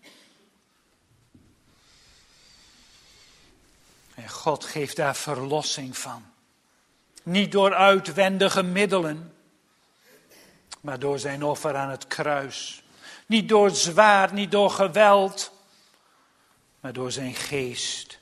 En God geeft daar verlossing van. Niet door uitwendige middelen, maar door zijn offer aan het kruis. Niet door zwaard, niet door geweld, maar door zijn geest.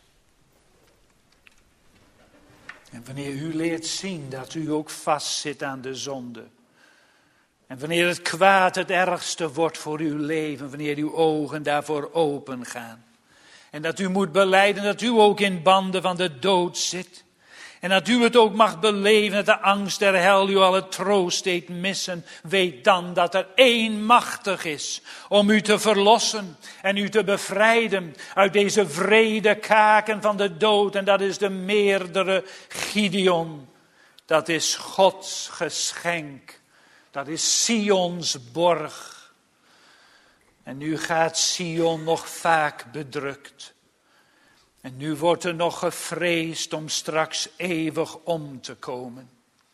En wanneer u leert zien dat u ook vastzit aan de zonde. En wanneer het kwaad het ergste wordt voor uw leven, wanneer uw ogen daarvoor open gaan. En dat u moet belijden dat u ook in banden van de dood zit. En dat u het ook mag beleven, dat de angst der hel u alle troost deed missen. Weet dan dat er één machtig is om u te verlossen en u te bevrijden uit deze wrede kaken van de dood. En dat is de meerdere Gideon. Dat is Gods geschenk. Dat is Sions borg. En nu gaat Sion nog vaak bedrukt. En nu wordt er nog gevreesd om straks eeuwig om te komen.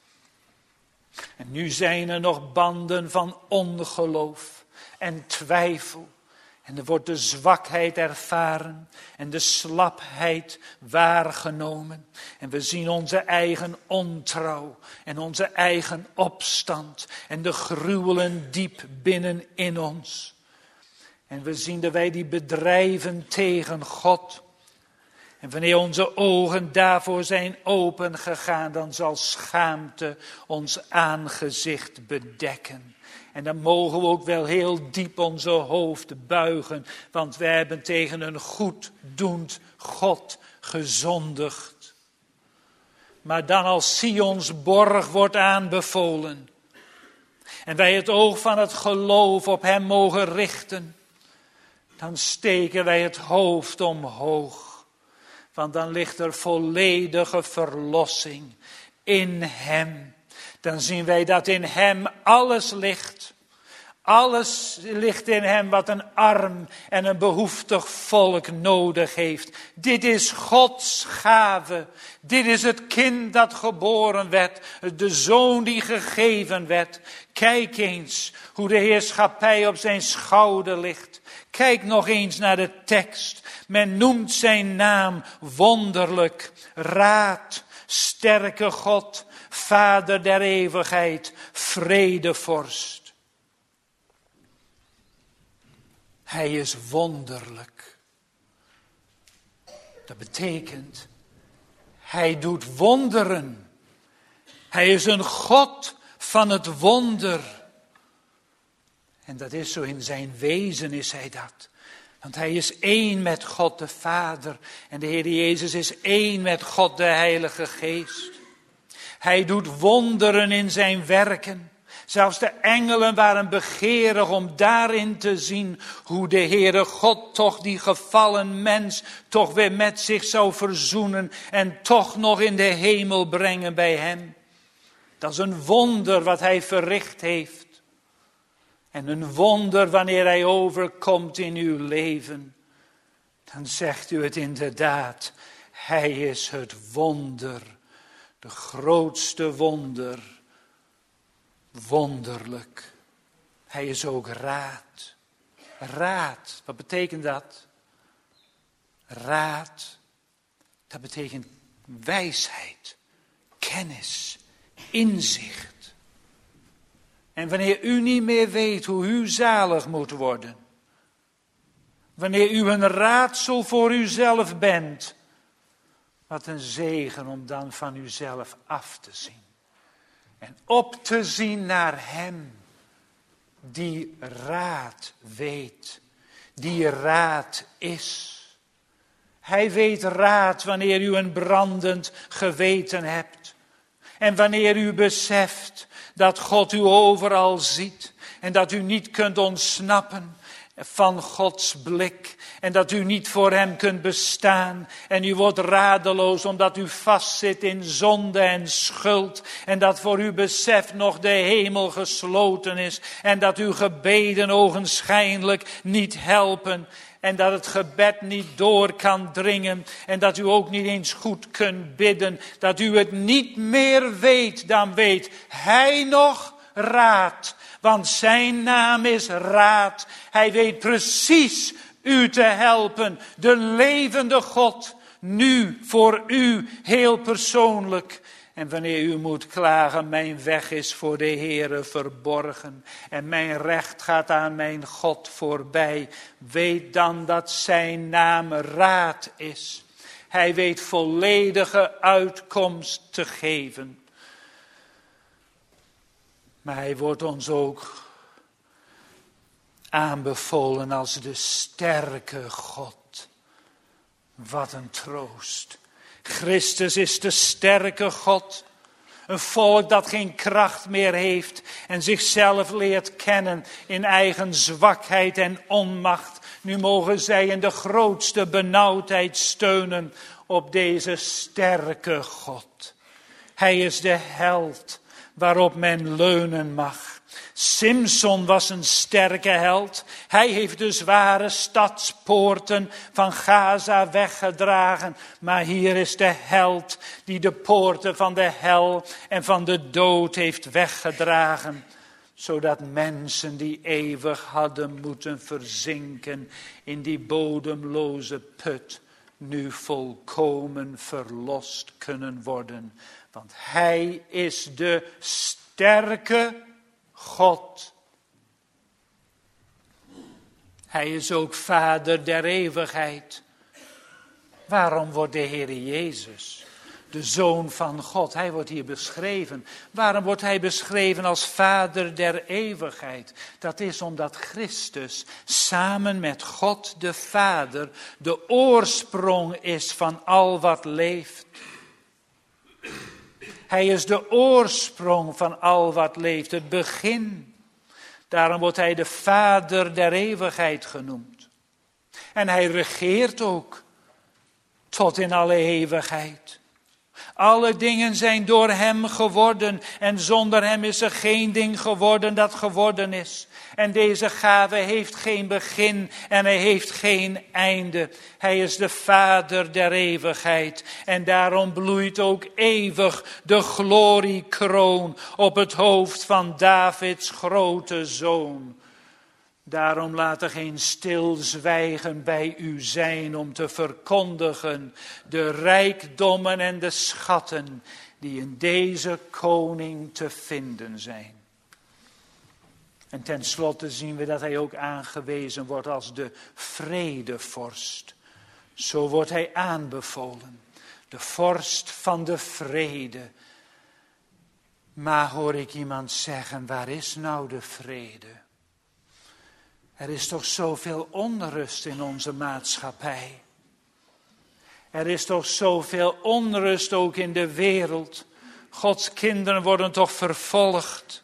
En nu zijn er nog banden van ongeloof en twijfel. En er wordt de zwakheid ervaren en de slapheid waargenomen. En we zien onze eigen ontrouw en onze eigen opstand en de gruwelen diep binnen in ons. En we zien dat wij die bedrijven tegen God. En wanneer onze ogen daarvoor zijn opengegaan, dan zal schaamte ons aangezicht bedekken. En dan mogen we ook wel heel diep onze hoofd buigen, want wij hebben tegen een goeddoend God gezondigd. Maar dan als Sions borg wordt aanbevolen en wij het oog van het geloof op hem mogen richten, dan steken wij het hoofd omhoog. Want dan ligt er volledige verlossing in hem. Dan zien wij dat in hem alles ligt. Alles ligt in hem wat een arm en een behoeftig volk nodig heeft. Dit is Gods gave. Dit is het kind dat geboren werd. De zoon die gegeven werd. Kijk eens hoe de heerschappij op zijn schouder ligt. Kijk nog eens naar de tekst. Men noemt zijn naam wonderlijk, raad, sterke God, Vader der eeuwigheid, vredevorst. Hij is wonderlijk. Dat betekent, hij doet wonderen. Hij is een God van het wonder. En dat is zo, in zijn wezen is hij dat. Want hij is één met God de Vader. En de Heer Jezus is één met God de Heilige Geest. Hij doet wonderen in zijn werken. Zelfs de engelen waren begeerig om daarin te zien hoe de Heere God toch die gevallen mens toch weer met zich zou verzoenen en toch nog in de hemel brengen bij hem. Dat is een wonder wat hij verricht heeft. En een wonder wanneer hij overkomt in uw leven. Dan zegt u het inderdaad. Hij is het wonder. De grootste wonder. Wonderlijk. Hij is ook raad. Raad, wat betekent dat? Raad, dat betekent wijsheid, kennis, inzicht. En wanneer u niet meer weet hoe u zalig moet worden. Wanneer u een raadsel voor uzelf bent. Wat een zegen om dan van uzelf af te zien. En op te zien naar hem die raad weet. Die raad is. Hij weet raad wanneer u een brandend geweten hebt. En wanneer u beseft dat God u overal ziet en dat u niet kunt ontsnappen van Gods blik en dat u niet voor hem kunt bestaan en u wordt radeloos omdat u vastzit in zonde en schuld en dat voor uw besef nog de hemel gesloten is en dat uw gebeden ogenschijnlijk niet helpen en dat het gebed niet door kan dringen en dat u ook niet eens goed kunt bidden, dat u het niet meer weet, dan weet hij nog raad. Want zijn naam is Raad. Hij weet precies u te helpen. De levende God. Nu voor u heel persoonlijk. En wanneer u moet klagen, mijn weg is voor de Heere verborgen. En mijn recht gaat aan mijn God voorbij. Weet dan dat zijn naam Raad is. Hij weet volledige uitkomst te geven. Maar hij wordt ons ook aanbevolen als de sterke God. Wat een troost. Christus is de sterke God. Een volk dat geen kracht meer heeft en zichzelf leert kennen in eigen zwakheid en onmacht. Nu mogen zij in de grootste benauwdheid steunen op deze sterke God. Hij is de held waarop men leunen mag. Simson was een sterke held. Hij heeft de zware stadspoorten van Gaza weggedragen. Maar hier is de held die de poorten van de hel en van de dood heeft weggedragen. Zodat mensen die eeuwig hadden moeten verzinken in die bodemloze put nu volkomen verlost kunnen worden. Want hij is de sterke God. Hij is ook Vader der eeuwigheid. Waarom wordt de Heer Jezus, de Zoon van God, hij wordt hier beschreven. Waarom wordt hij beschreven als Vader der eeuwigheid? Dat is omdat Christus samen met God de Vader de oorsprong is van al wat leeft. Hij is de oorsprong van al wat leeft, het begin. Daarom wordt hij de Vader der eeuwigheid genoemd. En hij regeert ook tot in alle eeuwigheid. Alle dingen zijn door hem geworden en zonder hem is er geen ding geworden dat geworden is. En deze gave heeft geen begin en hij heeft geen einde. Hij is de Vader der eeuwigheid en daarom bloeit ook eeuwig de gloriekroon op het hoofd van Davids grote zoon. Daarom laat er geen stilzwijgen bij u zijn om te verkondigen de rijkdommen en de schatten die in deze koning te vinden zijn. En tenslotte zien we dat hij ook aangewezen wordt als de vredevorst. Zo wordt hij aanbevolen, de vorst van de vrede. Maar hoor ik iemand zeggen, waar is nou de vrede? Er is toch zoveel onrust in onze maatschappij. Er is toch zoveel onrust ook in de wereld. Gods kinderen worden toch vervolgd.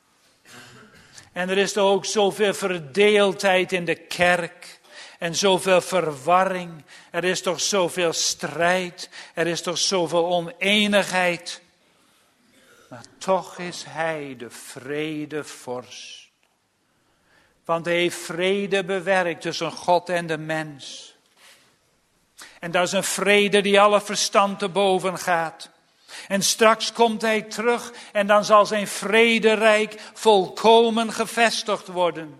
En er is toch ook zoveel verdeeldheid in de kerk. En zoveel verwarring. Er is toch zoveel strijd. Er is toch zoveel oneenigheid. Maar toch is hij de vredevorst. Want hij heeft vrede bewerkt tussen God en de mens. En dat is een vrede die alle verstand te boven gaat. En straks komt hij terug en dan zal zijn vrederijk volkomen gevestigd worden.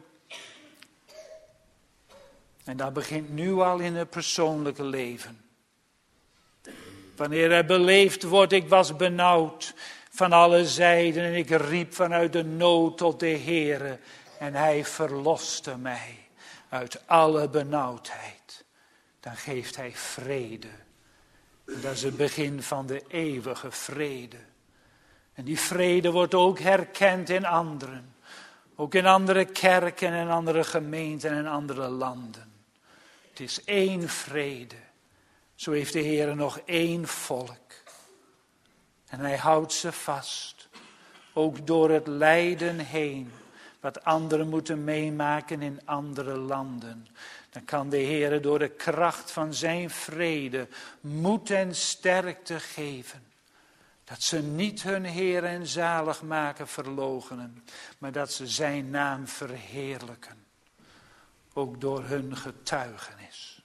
En dat begint nu al in het persoonlijke leven. Wanneer er beleefd wordt, ik was benauwd van alle zijden en ik riep vanuit de nood tot de Heere. En hij verloste mij uit alle benauwdheid. Dan geeft hij vrede. En dat is het begin van de eeuwige vrede. En die vrede wordt ook herkend in anderen. Ook in andere kerken en andere gemeenten en andere landen. Het is één vrede. Zo heeft de Heer nog één volk. En hij houdt ze vast. Ook door het lijden heen. Wat anderen moeten meemaken in andere landen. Dan kan de Heer door de kracht van zijn vrede moed en sterkte geven. Dat ze niet hun Heer en zaligmaker verloochenen. Maar dat ze zijn naam verheerlijken. Ook door hun getuigenis.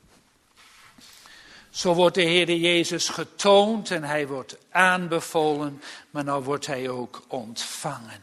Zo wordt de Heer Jezus getoond en hij wordt aanbevolen. Maar nou wordt hij ook ontvangen.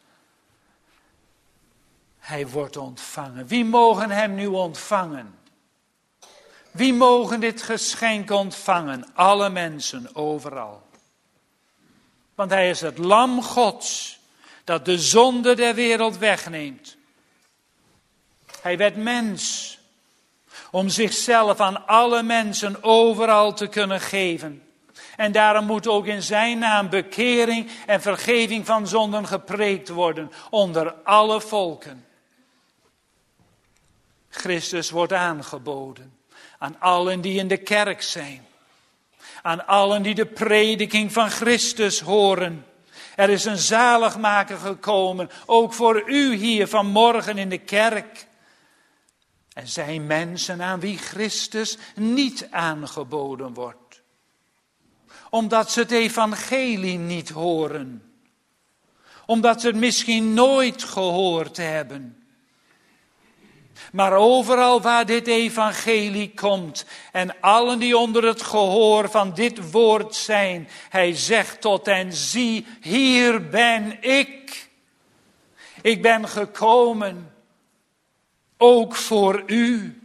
Hij wordt ontvangen. Wie mogen hem nu ontvangen? Wie mogen dit geschenk ontvangen? Alle mensen, overal. Want hij is het lam Gods, dat de zonde der wereld wegneemt. Hij werd mens, om zichzelf aan alle mensen overal te kunnen geven. En daarom moet ook in zijn naam bekering en vergeving van zonden gepreekt worden onder alle volken. Christus wordt aangeboden aan allen die in de kerk zijn. Aan allen die de prediking van Christus horen. Er is een zaligmaker gekomen, ook voor u hier vanmorgen in de kerk. Er zijn mensen aan wie Christus niet aangeboden wordt. Omdat ze het evangelie niet horen. Omdat ze het misschien nooit gehoord hebben. Maar overal waar dit evangelie komt en allen die onder het gehoor van dit woord zijn, hij zegt tot hen, zie, hier ben ik. Ik ben gekomen, ook voor u.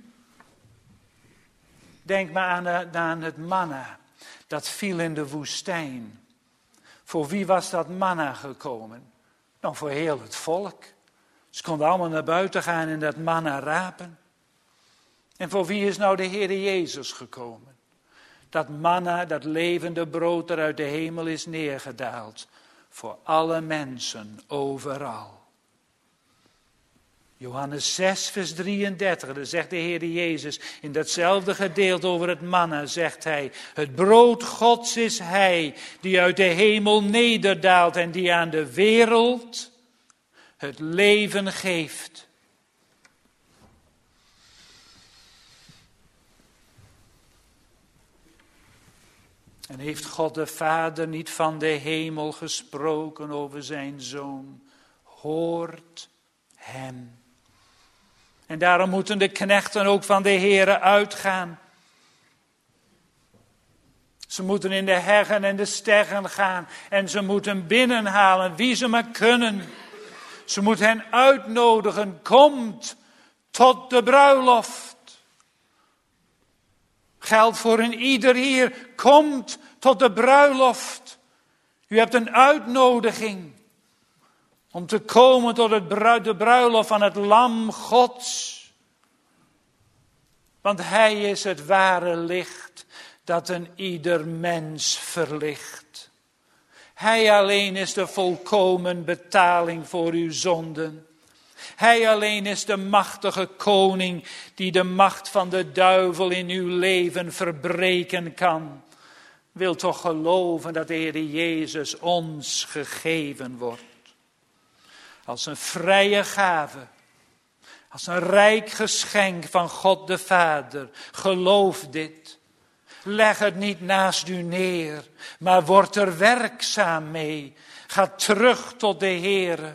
Denk maar aan het manna, dat viel in de woestijn. Voor wie was dat manna gekomen? Nou, voor heel het volk. Ze konden allemaal naar buiten gaan en dat manna rapen. En voor wie is nou de Heer Jezus gekomen? Dat manna, dat levende brood dat uit de hemel is neergedaald. Voor alle mensen, overal. Johannes 6, vers 33, daar zegt de Heer Jezus in datzelfde gedeelte over het manna, zegt hij, het brood Gods is hij die uit de hemel nederdaalt en die aan de wereld het leven geeft. En heeft God de Vader niet van de hemel gesproken over zijn Zoon? Hoort hem. En daarom moeten de knechten ook van de Heere uitgaan. Ze moeten in de heggen en de steggen gaan. En ze moeten binnenhalen wie ze maar kunnen. Ze moeten hen uitnodigen. Komt tot de bruiloft. Geldt voor een ieder hier. Komt tot de bruiloft. U hebt een uitnodiging. Om te komen tot de bruiloft van het lam Gods. Want hij is het ware licht dat een ieder mens verlicht. Hij alleen is de volkomen betaling voor uw zonden. Hij alleen is de machtige koning die de macht van de duivel in uw leven verbreken kan. Wil toch geloven dat de Heer Jezus ons gegeven wordt. Als een vrije gave. Als een rijk geschenk van God de Vader. Geloof dit. Leg het niet naast u neer. Maar word er werkzaam mee. Ga terug tot de Heere.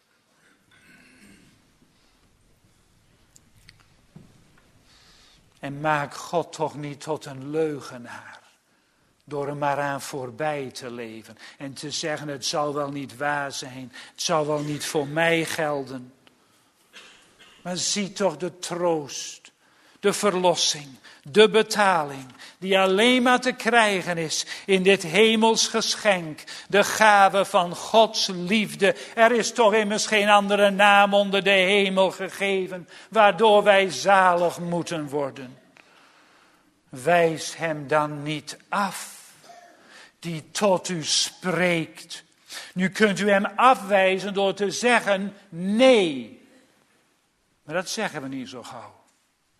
En maak God toch niet tot een leugenaar. Door er maar aan voorbij te leven. En te zeggen, het zal wel niet waar zijn. Het zal wel niet voor mij gelden. Maar zie toch de troost. De verlossing. De betaling. Die alleen maar te krijgen is in dit hemels geschenk. De gave van Gods liefde. Er is toch immers geen andere naam onder de hemel gegeven. Waardoor wij zalig moeten worden. Wijs hem dan niet af. Die tot u spreekt. Nu kunt u hem afwijzen door te zeggen nee. Maar dat zeggen we niet zo gauw.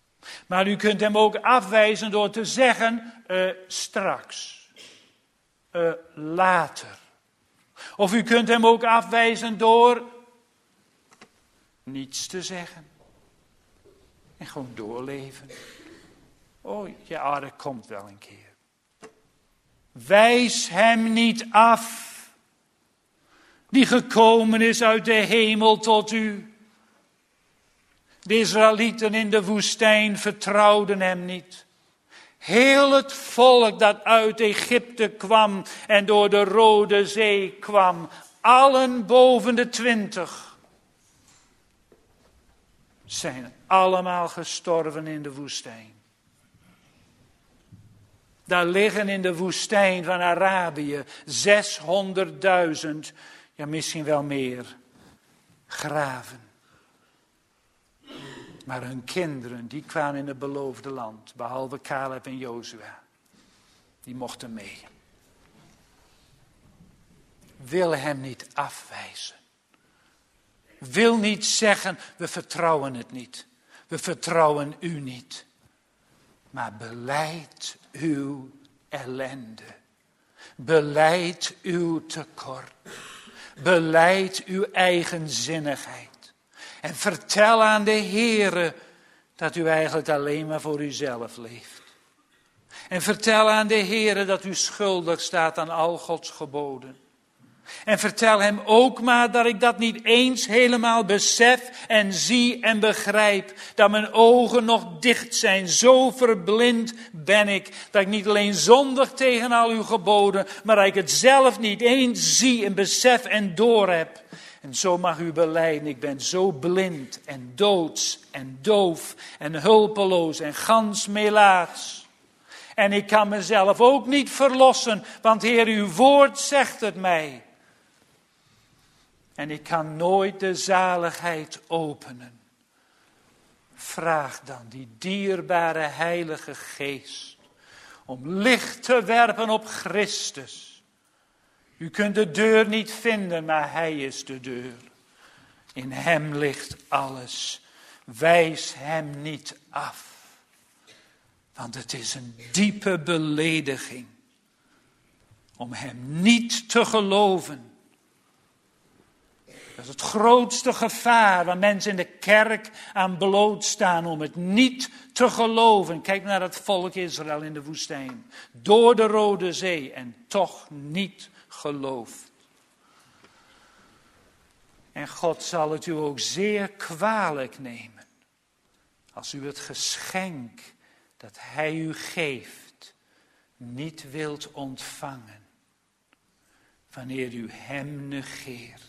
Maar u kunt hem ook afwijzen door te zeggen straks. later. Of u kunt hem ook afwijzen door niets te zeggen. En gewoon doorleven. Oh ja, dat komt wel een keer. Wijs hem niet af, die gekomen is uit de hemel tot u. De Israëlieten in de woestijn vertrouwden hem niet. Heel het volk dat uit Egypte kwam en door de Rode Zee kwam, allen boven de 20, zijn allemaal gestorven in de woestijn. Daar liggen in de woestijn van Arabië 600.000, ja misschien wel meer, graven. Maar hun kinderen, die kwamen in het beloofde land, behalve Caleb en Jozua. Die mochten mee. Wil hem niet afwijzen. Wil niet zeggen, we vertrouwen het niet. We vertrouwen u niet. Maar belijd uw ellende. Belijd uw tekort. Belijd uw eigenzinnigheid. En vertel aan de Heere dat u eigenlijk alleen maar voor uzelf leeft. En vertel aan de Heere dat u schuldig staat aan al Gods geboden. En vertel hem ook maar dat ik dat niet eens helemaal besef en zie en begrijp. Dat mijn ogen nog dicht zijn. Zo verblind ben ik. Dat ik niet alleen zondig tegen al uw geboden. Maar dat ik het zelf niet eens zie en besef en doorheb. En zo mag u belijden. Ik ben zo blind en doods en doof en hulpeloos en gans melaats. En ik kan mezelf ook niet verlossen. Want Heer, uw woord zegt het mij. En ik kan nooit de zaligheid openen. Vraag dan die dierbare Heilige Geest om licht te werpen op Christus. U kunt de deur niet vinden, maar Hij is de deur. In Hem ligt alles. Wijs Hem niet af. Want het is een diepe belediging om Hem niet te geloven. Dat is het grootste gevaar waar mensen in de kerk aan blootstaan om het niet te geloven. Kijk naar het volk Israël in de woestijn. Door de Rode Zee en toch niet gelooft. En God zal het u ook zeer kwalijk nemen. Als u het geschenk dat Hij u geeft niet wilt ontvangen. Wanneer u Hem negeert.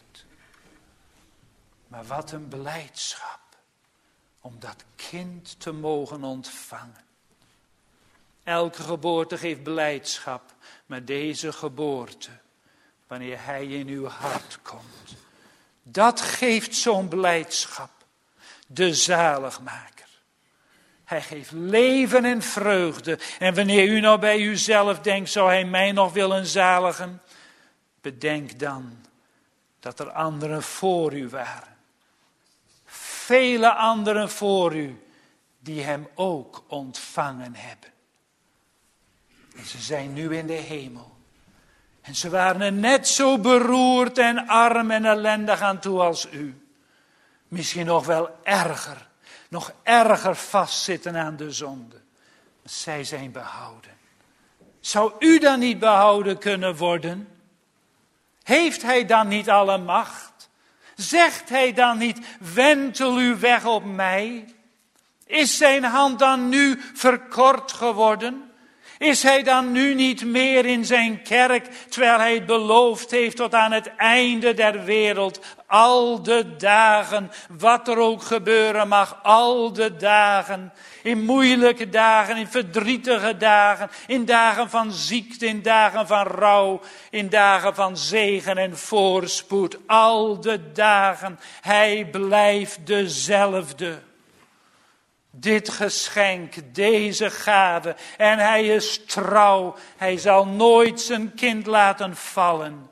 Maar wat een blijdschap om dat kind te mogen ontvangen. Elke geboorte geeft blijdschap, maar deze geboorte, wanneer Hij in uw hart komt, dat geeft zo'n blijdschap, de zaligmaker. Hij geeft leven en vreugde. En wanneer u nou bij uzelf denkt, zou Hij mij nog willen zaligen? Bedenk dan dat er anderen voor u waren. Vele anderen voor u die Hem ook ontvangen hebben. En ze zijn nu in de hemel. En ze waren er net zo beroerd en arm en ellendig aan toe als u. Misschien nog wel erger. Nog erger vastzitten aan de zonde. Maar zij zijn behouden. Zou u dan niet behouden kunnen worden? Heeft Hij dan niet alle macht? Zegt Hij dan niet, wentel uw weg op mij? Is zijn hand dan nu verkort geworden? Is Hij dan nu niet meer in zijn kerk, terwijl Hij het beloofd heeft tot aan het einde der wereld? Al de dagen, wat er ook gebeuren mag, al de dagen. In moeilijke dagen, in verdrietige dagen, in dagen van ziekte, in dagen van rouw, in dagen van zegen en voorspoed. Al de dagen, Hij blijft dezelfde. Dit geschenk, deze gave, en Hij is trouw. Hij zal nooit zijn kind laten vallen.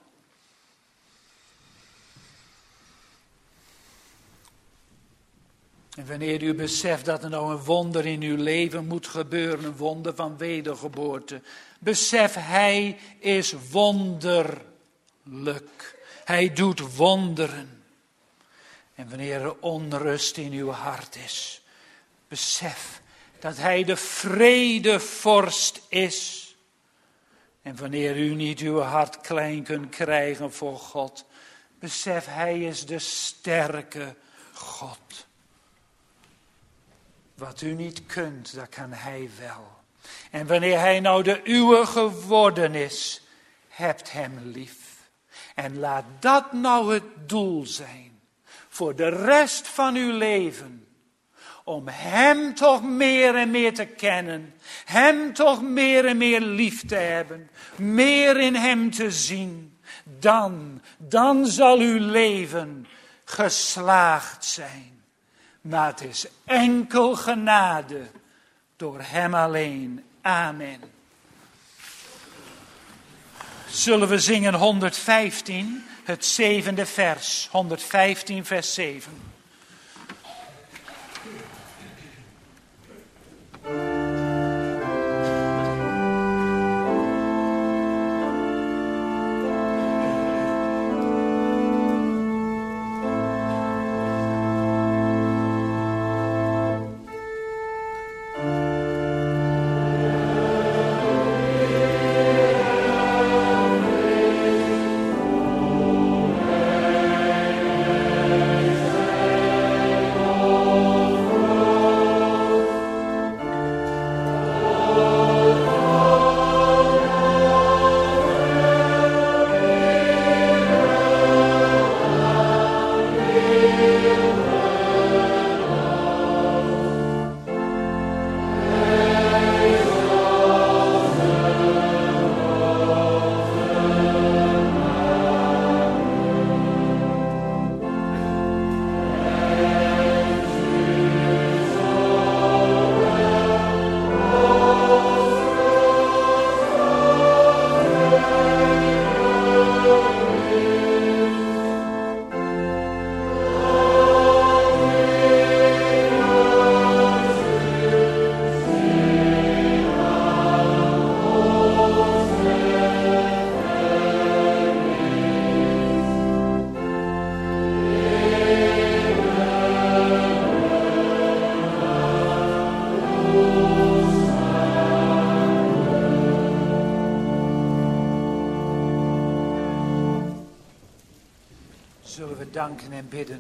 En wanneer u beseft dat er nou een wonder in uw leven moet gebeuren, een wonder van wedergeboorte, Besef, hij is wonderlijk. Hij doet wonderen. En wanneer er onrust in uw hart is, besef dat hij de vredevorst is. En wanneer u niet uw hart klein kunt krijgen voor God, besef, hij is de sterke God. Wat u niet kunt, dat kan hij wel. En wanneer hij nou de uwe geworden is, hebt hem lief. En laat dat nou het doel zijn voor de rest van uw leven. Om hem toch meer en meer te kennen. Hem toch meer en meer lief te hebben. Meer in hem te zien. Dan zal uw leven geslaagd zijn. Maar het is enkel genade door hem alleen. Amen. Zullen we zingen 115, het 7e vers. 115 vers 7. Danken en bidden.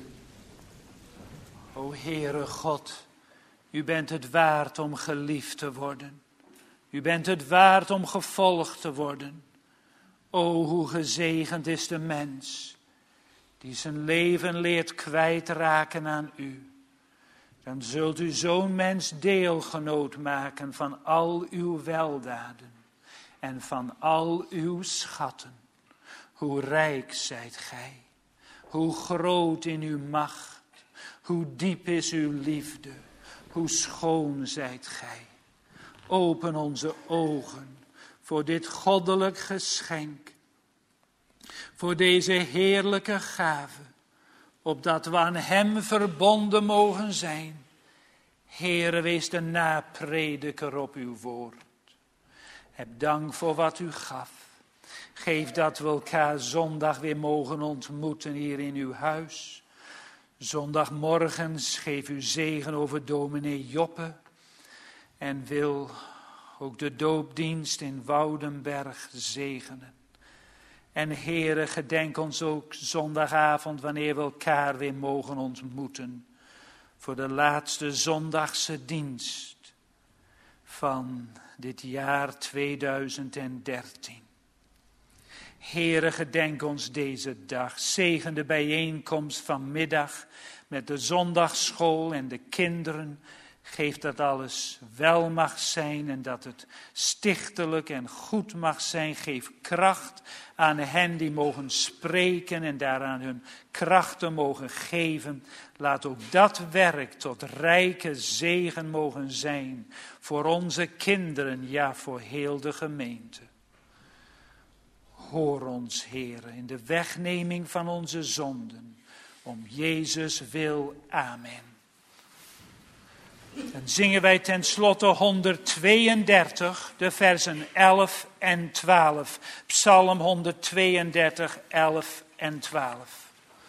O Heere God, u bent het waard om geliefd te worden. U bent het waard om gevolgd te worden. O, hoe gezegend is de mens die zijn leven leert kwijtraken aan u. Dan zult u zo'n mens deelgenoot maken van al uw weldaden en van al uw schatten. Hoe rijk zijt gij. Hoe groot in uw macht, hoe diep is uw liefde, hoe schoon zijt gij. Open onze ogen voor dit goddelijk geschenk, voor deze heerlijke gave, opdat we aan hem verbonden mogen zijn. Heere, wees de naprediker op uw woord. Heb dank voor wat u gaf. Geef dat we elkaar zondag weer mogen ontmoeten hier in uw huis. Zondagmorgens geef uw zegen over dominee Joppe. En wil ook de doopdienst in Woudenberg zegenen. En Heere, gedenk ons ook zondagavond wanneer we elkaar weer mogen ontmoeten. Voor de laatste zondagse dienst van dit jaar 2013. Heere, gedenk ons deze dag. Zegen de bijeenkomst vanmiddag met de zondagsschool en de kinderen. Geef dat alles wel mag zijn en dat het stichtelijk en goed mag zijn. Geef kracht aan hen die mogen spreken en daaraan hun krachten mogen geven. Laat ook dat werk tot rijke zegen mogen zijn voor onze kinderen, ja, voor heel de gemeente. Hoor ons, Heere, in de wegneming van onze zonden. Om Jezus wil. Amen. Dan zingen wij tenslotte 132, de versen 11 en 12. Psalm 132, 11 en 12.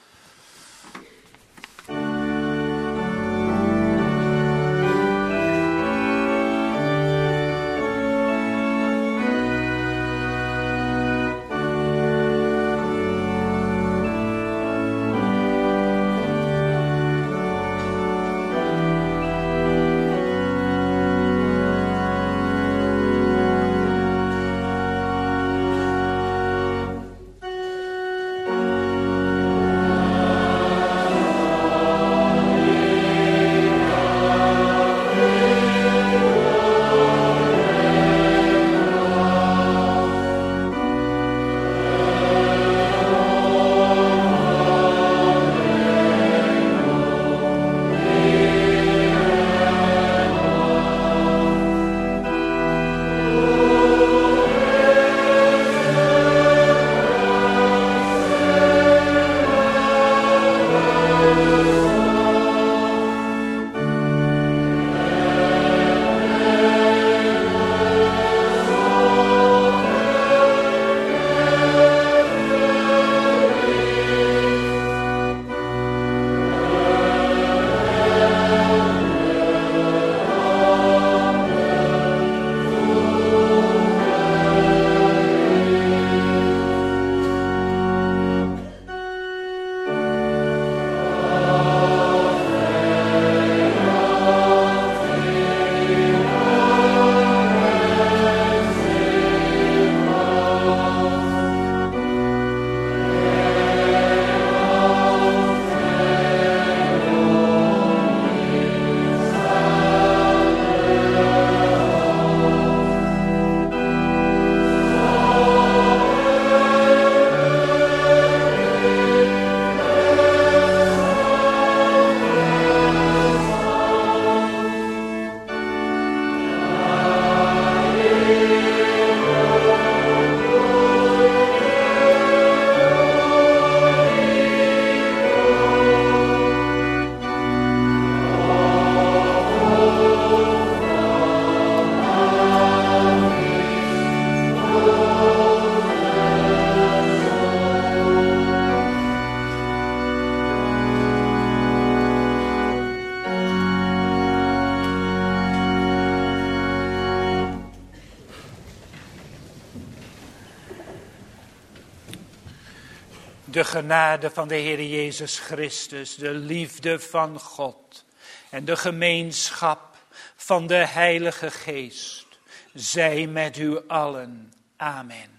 De genade van de Heer Jezus Christus, de liefde van God en de gemeenschap van de Heilige Geest zij met u allen. Amen.